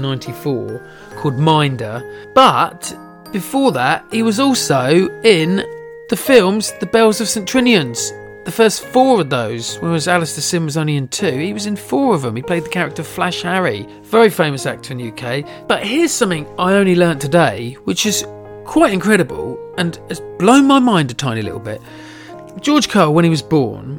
Speaker 1: 1994 called Minder. But before that, he was also in the films The Bells of St Trinian's. The first 4 of those, whereas Alastair Sim was only in 2, he was in 4 of them. He played the character Flash Harry. Very famous actor in the UK. But here's something I only learnt today, which is quite incredible and has blown my mind a tiny little bit. George Cole, when he was born,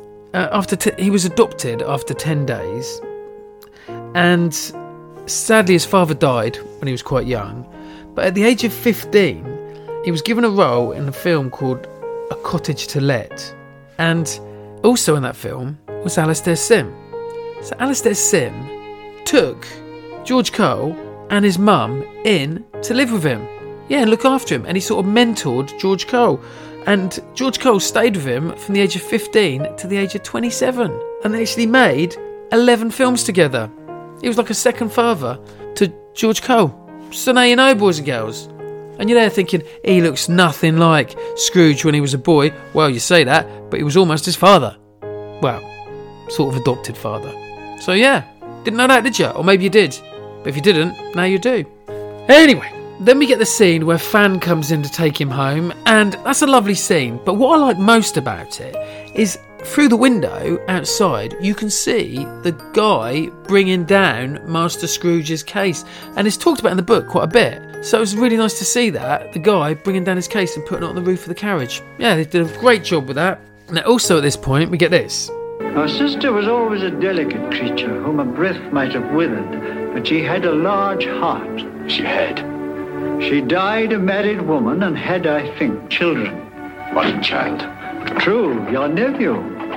Speaker 1: he was adopted after 10 days, and sadly his father died when he was quite young. But at the age of 15, he was given a role in a film called A Cottage to Let, and also in that film was Alastair Sim. So Alastair Sim took George Cole and his mum in to live with him, and look after him, and he sort of mentored George Cole. And George Cole stayed with him from the age of 15 to the age of 27. And they actually made 11 films together. He was like a second father to George Cole. So now you know, boys and girls. And you're there thinking, he looks nothing like Scrooge when he was a boy. Well, you say that, but he was almost his father. Well, sort of adopted father. So yeah, didn't know that, did you? Or maybe you did. But if you didn't, now you do. Anyway. Then we get the scene where Fan comes in to take him home, and that's a lovely scene, but what I like most about it is through the window outside, you can see the guy bringing down Master Scrooge's case. And it's talked about in the book quite a bit. So it was really nice to see that, the guy bringing down his case and putting it on the roof of the carriage. Yeah, they did a great job with that. Now, also at this point, we get this.
Speaker 12: Our sister was always a delicate creature whom a breath might have withered, but she had a large heart.
Speaker 4: She had.
Speaker 12: She died a married woman and had, I think, children.
Speaker 4: What child?
Speaker 12: True, your nephew.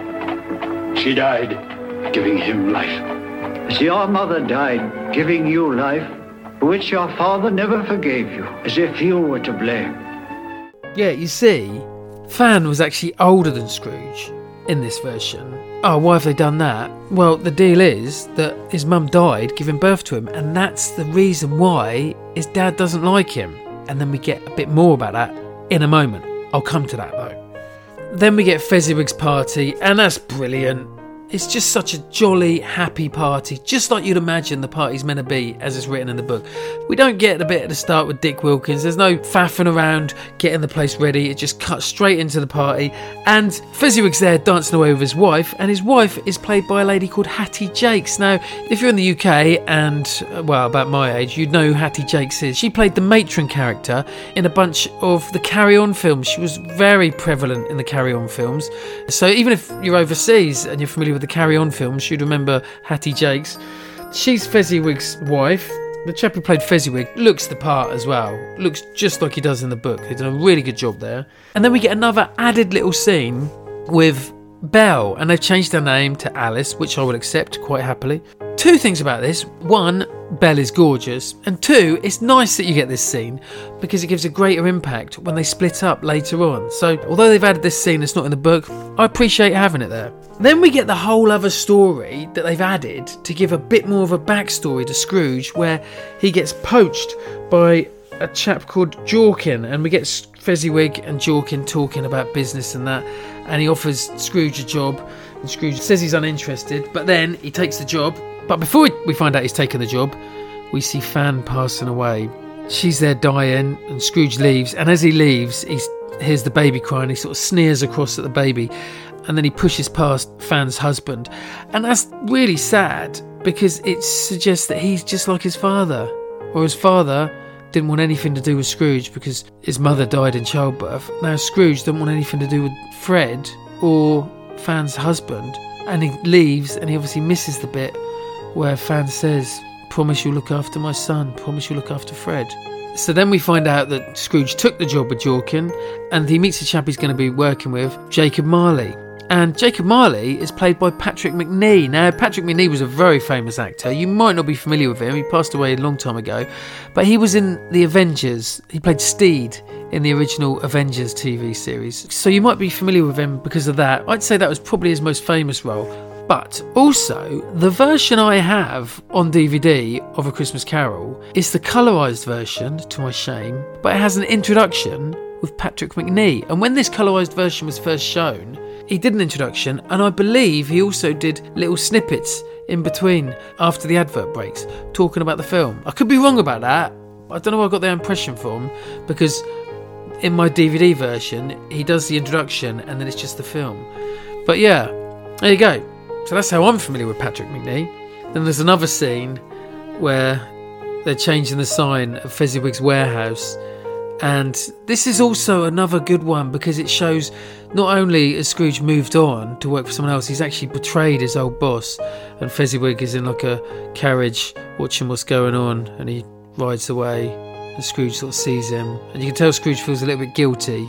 Speaker 4: She died, giving him life.
Speaker 12: As your mother died, giving you life, for which your father never forgave you, as if you were to blame.
Speaker 1: Yeah, you see, Fan was actually older than Scrooge in this version. Oh, why have they done that? Well, the deal is that his mum died giving birth to him, and that's the reason why his dad doesn't like him. And then we get a bit more about that in a moment. I'll come to that though. Then we get Fezziwig's party, and that's brilliant. It's just such a jolly, happy party, just like you'd imagine the party's meant to be, as it's written in the book. We don't get the bit at the start with Dick Wilkins. There's no faffing around getting the place ready. It just cuts straight into the party. And Fezziwig's there dancing away with his wife, and his wife is played by a lady called Hattie Jakes. Now, if you're in the UK and, well, about my age, you'd know who Hattie Jakes is. She played the matron character in a bunch of the Carry On films. She was very prevalent in the Carry On films. So even if you're overseas and you're familiar with the Carry On films, you'd remember Hattie Jakes. She's Fezziwig's wife. The chap who played Fezziwig looks the part as well. Looks just like he does in the book. They've done a really good job there. And then we get another added little scene with Belle, and they've changed her name to Alice, which I would accept quite happily. Two things about this. One, Belle is gorgeous, and two, it's nice that you get this scene because it gives a greater impact when they split up later on. So although they've added this scene that's not in the book, I appreciate having it there. Then we get the whole other story that they've added to give a bit more of a backstory to Scrooge, where he gets poached by a chap called Jorkin, and we get Fezziwig and Jorkin talking about business and that, and he offers Scrooge a job, and Scrooge says he's uninterested, but then he takes the job. But before we find out he's taken the job, we see Fan passing away. She's there dying, and Scrooge leaves, and as he leaves, he hears the baby crying. He sort of sneers across at the baby, and then he pushes past Fan's husband, and that's really sad because it suggests that he's just like his father, or his father didn't want anything to do with Scrooge because his mother died in childbirth. Now Scrooge doesn't want anything to do with Fred or Fan's husband, and he leaves, and he obviously misses the bit where Fan says, "Promise you'll look after my son, promise you'll look after Fred." So then we find out that Scrooge took the job with Jorkin, and he meets a chap he's going to be working with, Jacob Marley. And Jacob Marley is played by Patrick Macnee. Now, Patrick Macnee was a very famous actor. You might not be familiar with him. He passed away a long time ago. But he was in The Avengers. He played Steed in the original Avengers TV series. So you might be familiar with him because of that. I'd say that was probably his most famous role. But also, the version I have on DVD of A Christmas Carol is the colorised version, to my shame, but it has an introduction with Patrick Macnee. And when this colorised version was first shown, he did an introduction, and I believe he also did little snippets in between after the advert breaks, talking about the film. I could be wrong about that. I don't know where I got that impression from, because in my DVD version, he does the introduction and then it's just the film. But yeah, there you go. So that's how I'm familiar with Patrick Macnee. Then there's another scene where they're changing the sign of Fezziwig's warehouse. And this is also another good one because it shows not only has Scrooge moved on to work for someone else, he's actually betrayed his old boss. And Fezziwig is in like a carriage watching what's going on, and he rides away and Scrooge sort of sees him. And you can tell Scrooge feels a little bit guilty,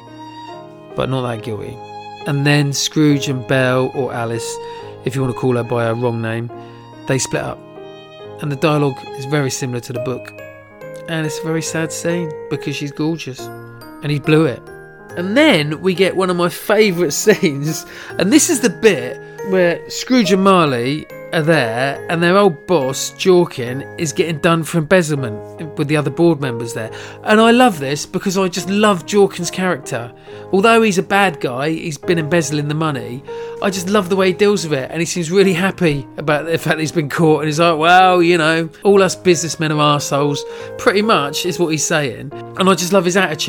Speaker 1: but not that guilty. And then Scrooge and Belle, or Alice, if you want to call her by her wrong name, they split up. And the dialogue is very similar to the book. And it's a very sad scene because she's gorgeous and he blew it. And then we get one of my favourite scenes, and this is the bit where Scrooge and Marley are there and their old boss Jorkin is getting done for embezzlement with the other board members there. And I love this because I just love Jorkin's character. Although he's a bad guy, he's been embezzling the money, I just love the way he deals with it, and he seems really happy about the fact that he's been caught, and he's like, well, you know, all us businessmen are arseholes, pretty much is what he's saying. And I just love his attitude,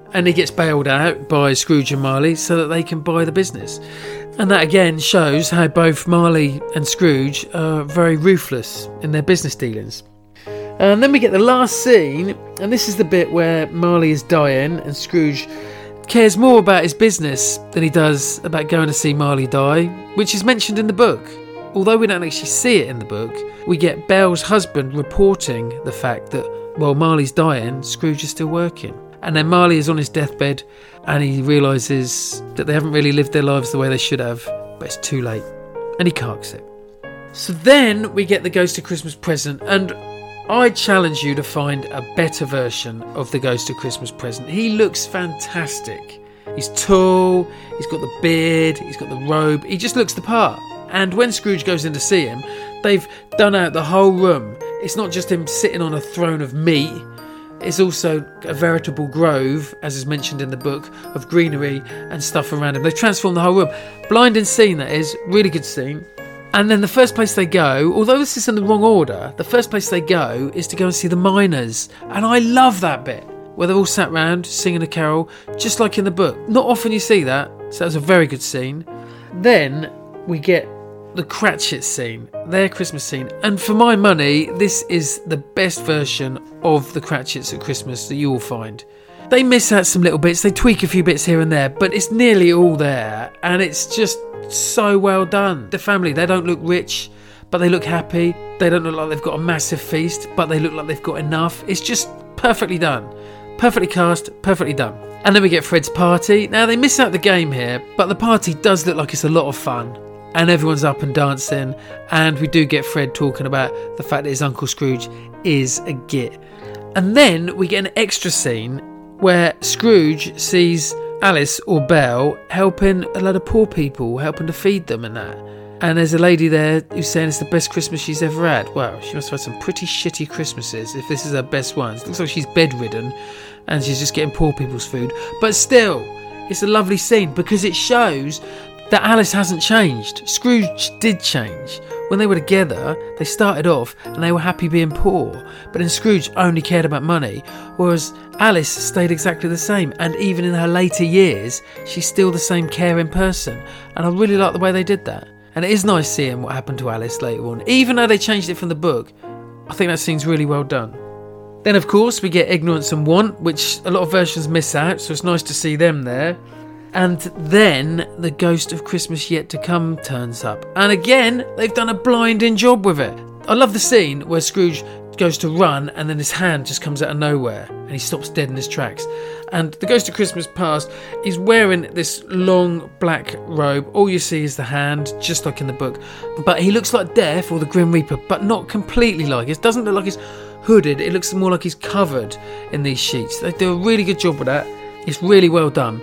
Speaker 1: and he gets bailed out by Scrooge and Marley so that they can buy the business. And that again shows how both Marley and Scrooge are very ruthless in their business dealings. And then we get the last scene, and this is the bit where Marley is dying and Scrooge cares more about his business than he does about going to see Marley die, which is mentioned in the book. Although we don't actually see it in the book, we get Belle's husband reporting the fact that while Marley's dying, Scrooge is still working. And then Marley is on his deathbed and he realises that they haven't really lived their lives the way they should have, but it's too late. And he carks it. So then we get the Ghost of Christmas Present, and I challenge you to find a better version of the Ghost of Christmas Present. He looks fantastic. He's tall, he's got the beard, he's got the robe, he just looks the part. And when Scrooge goes in to see him, they've done out the whole room. It's not just him sitting on a throne of meat, it's also a veritable grove, as is mentioned in the book, of greenery and stuff around him. They've transformed the whole room. Blinding scene, that is, really good scene. And then the first place they go, although this is in the wrong order, the first place they go is to go and see the miners. And I love that bit, where they're all sat round singing a carol, just like in the book. Not often you see that, so that's a very good scene. Then we get the Cratchit scene, their Christmas scene. And for my money, this is the best version of the Cratchits at Christmas that you will find. They miss out some little bits, they tweak a few bits here and there, but it's nearly all there, and it's just so well done. The family, they don't look rich, but they look happy. They don't look like they've got a massive feast, but they look like they've got enough. It's just perfectly done. Perfectly cast, perfectly done. And then we get Fred's party. Now, they miss out the game here, but the party does look like it's a lot of fun. And everyone's up and dancing, and we do get Fred talking about the fact that his Uncle Scrooge is a git. And then we get an extra scene where Scrooge sees Alice or Belle helping a lot of poor people, helping to feed them and that. And there's a lady there who's saying it's the best Christmas she's ever had. Wow, she must have had some pretty shitty Christmases if this is her best one. It looks like she's bedridden and she's just getting poor people's food. But still, it's a lovely scene because it shows that Alice hasn't changed. Scrooge did change. When they were together, they started off and they were happy being poor. But then Scrooge only cared about money, whereas Alice stayed exactly the same. And even in her later years, she's still the same caring person. And I really like the way they did that. And it is nice seeing what happened to Alice later on. Even though they changed it from the book, I think that scene's really well done. Then, of course, we get Ignorance and Want, which a lot of versions miss out, so it's nice to see them there. And then the Ghost of Christmas Yet to Come turns up. And again, they've done a blinding job with it. I love the scene where Scrooge goes to run and then his hand just comes out of nowhere and he stops dead in his tracks. And the Ghost of Christmas Past, he's wearing this long black robe. All you see is the hand, just like in the book. But he looks like Death or the Grim Reaper, but not completely like it. It doesn't look like he's hooded. It looks more like he's covered in these sheets. They do a really good job with that. It's really well done.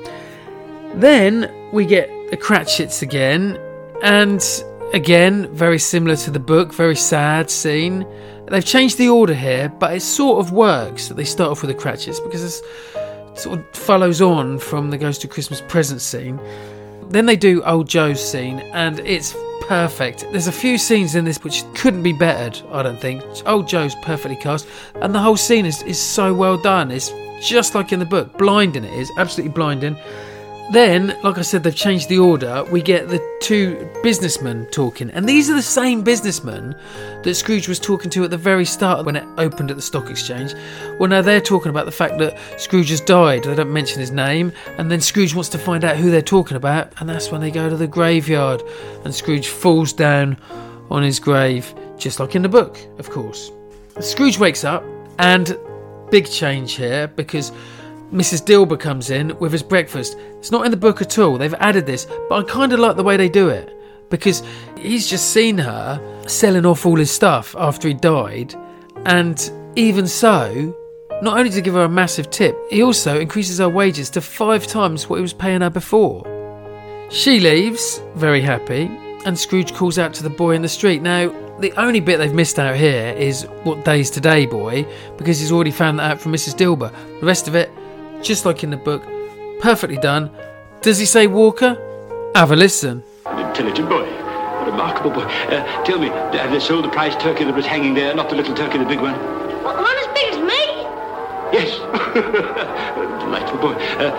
Speaker 1: Then we get the Cratchits again, and again, very similar to the book, very sad scene. They've changed the order here, but it sort of works that they start off with the Cratchits because it sort of follows on from the Ghost of Christmas Present scene. Then they do Old Joe's scene, and it's perfect. There's a few scenes in this which couldn't be bettered, I don't think. Old Joe's perfectly cast, and the whole scene is so well done. It's just like in the book. Blinding it is, absolutely blinding. Then, like I said, they've changed the order. We get the two businessmen talking. And these are the same businessmen that Scrooge was talking to at the very start when it opened at the stock exchange. Well, now they're talking about the fact that Scrooge has died. They don't mention his name. And then Scrooge wants to find out who they're talking about. And that's when they go to the graveyard. And Scrooge falls down on his grave, just like in the book, of course. Scrooge wakes up, and big change here because Mrs. Dilber comes in with his breakfast. It's not in the book at all. They've added this, but I kind of like the way they do it because he's just seen her selling off all his stuff after he died, and even so, not only to give her a massive tip, he also increases her wages to 5 times what he was paying her before. She leaves, very happy, and Scrooge calls out to the boy in the street. Now, the only bit they've missed out here is "What day's today, boy?" because he's already found that out from Mrs. Dilber. The rest of it, just like in the book, perfectly done. Does he say Walker? Have a listen.
Speaker 4: An intelligent boy. A remarkable boy. Tell me, have they sold the prize turkey that was hanging there? Not the little turkey, the big one?
Speaker 5: What, the one as big as me?
Speaker 4: Yes. Delightful. Remarkable boy.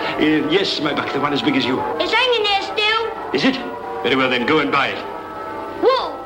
Speaker 4: Yes, my buck, the one as big as you.
Speaker 5: It's hanging there still.
Speaker 4: Is it? Very well then, go and buy it.
Speaker 5: Whoa,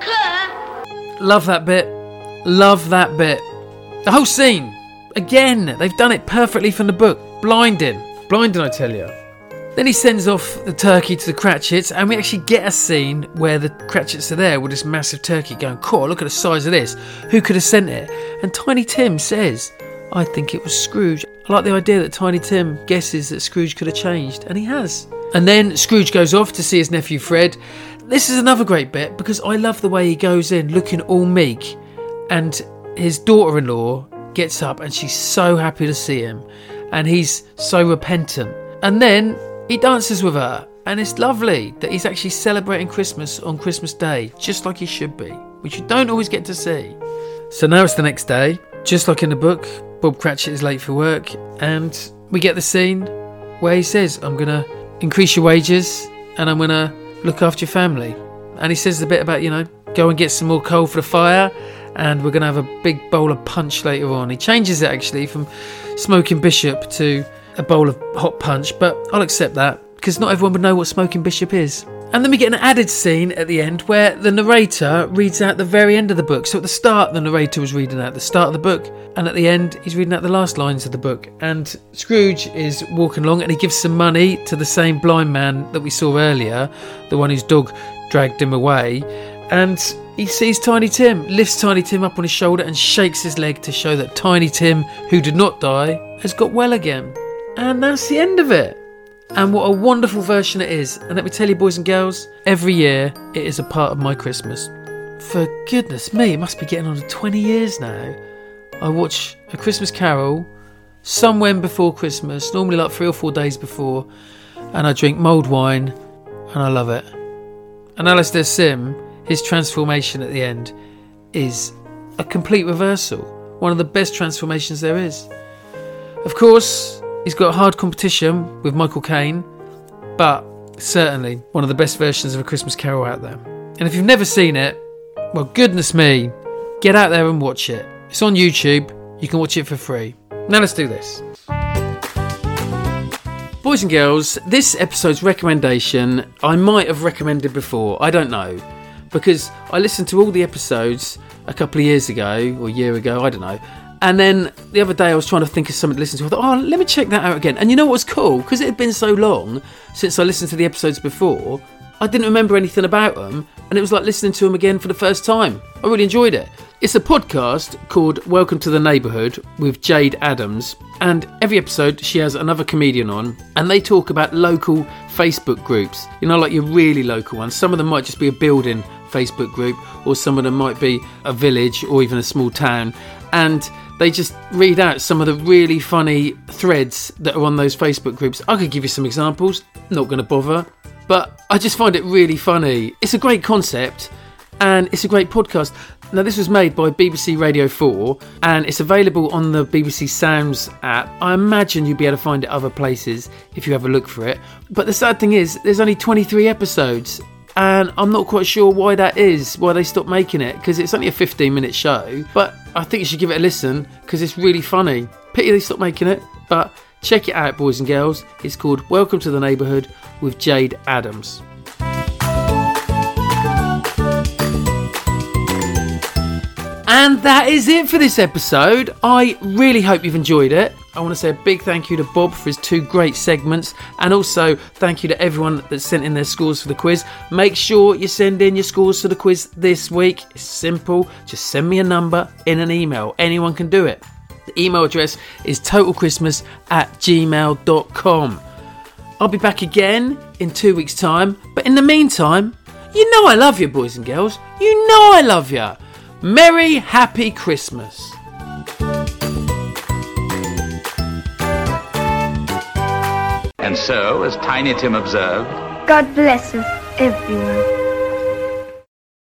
Speaker 5: Kerr.
Speaker 1: Love that bit. Love that bit. The whole scene. Again, they've done it perfectly from the book. Blinding. Blinding, I tell you. Then he sends off the turkey to the Cratchits, and we actually get a scene where the Cratchits are there with this massive turkey going, cool, look at the size of this. Who could have sent it? And Tiny Tim says, I think it was Scrooge. I like the idea that Tiny Tim guesses that Scrooge could have changed, and he has. And then Scrooge goes off to see his nephew Fred. This is another great bit, because I love the way he goes in looking all meek, and his daughter-in-law gets up and she's so happy to see him, and he's so repentant. And then he dances with her, and it's lovely that he's actually celebrating Christmas on Christmas Day, just like he should be, which you don't always get to see. So now it's the next day, just like in the book. Bob Cratchit is late for work, and we get the scene where he says, I'm going to increase your wages, and I'm going to look after your family. And he says a bit about, go and get some more coal for the fire, and we're going to have a big bowl of punch later on. He changes it actually from Smoking Bishop to a bowl of hot punch, but I'll accept that because not everyone would know what Smoking Bishop is. And then we get an added scene at the end where the narrator reads out the very end of the book. So at the start, the narrator was reading out the start of the book, and at the end, he's reading out the last lines of the book. And Scrooge is walking along, and he gives some money to the same blind man that we saw earlier, the one whose dog dragged him away. And he sees Tiny Tim, lifts Tiny Tim up on his shoulder and shakes his leg to show that Tiny Tim, who did not die, has got well again. And that's the end of it. And what a wonderful version it is. And let me tell you, boys and girls, every year it is a part of my Christmas. For goodness me, it must be getting on to 20 years now. I watch A Christmas Carol somewhere before Christmas, normally like 3 or 4 days before, and I drink mulled wine, and I love it. And Alistair Sim, his transformation at the end is a complete reversal. One of the best transformations there is. Of course, he's got hard competition with Michael Caine, but certainly one of the best versions of A Christmas Carol out there. And if you've never seen it, well, goodness me, get out there and watch it. It's on YouTube. You can watch it for free. Now let's do this. Boys and girls, this episode's recommendation I might have recommended before. I don't know. Because I listened to all the episodes a couple of years ago, or a year ago, I don't know. And then the other day I was trying to think of something to listen to. I thought, let me check that out again. And you know what's cool? Because it had been so long since I listened to the episodes before, I didn't remember anything about them. And it was like listening to them again for the first time. I really enjoyed it. It's a podcast called Welcome to the Neighbourhood with Jade Adams. And every episode she has another comedian on. And they talk about local Facebook groups. Like your really local ones. Some of them might just be a building Facebook group. Or some of them might be a village or even a small town. And they just read out some of the really funny threads that are on those Facebook groups. I could give you some examples. Not going to bother. But I just find it really funny. It's a great concept. And it's a great podcast. Now, this was made by BBC Radio 4 and it's available on the BBC Sounds app. I imagine you'll be able to find it other places if you have a look for it. But the sad thing is, there's only 23 episodes and I'm not quite sure why that is, why they stopped making it, because it's only a 15-minute show. But I think you should give it a listen because it's really funny. Pity they stopped making it, but check it out, boys and girls. It's called Welcome to the Neighbourhood with Jade Adams. And that is it for this episode. I really hope you've enjoyed it. I want to say a big thank you to Bob for his 2 great segments. And also thank you to everyone that sent in their scores for the quiz. Make sure you send in your scores for the quiz this week. It's simple. Just send me a number in an email. Anyone can do it. The email address is totalchristmas@gmail.com. I'll be back again in 2 weeks' time. But in the meantime, you know I love you, boys and girls. You know I love you. Merry, happy Christmas.
Speaker 13: And so, as Tiny Tim observed,
Speaker 6: God bless us, everyone.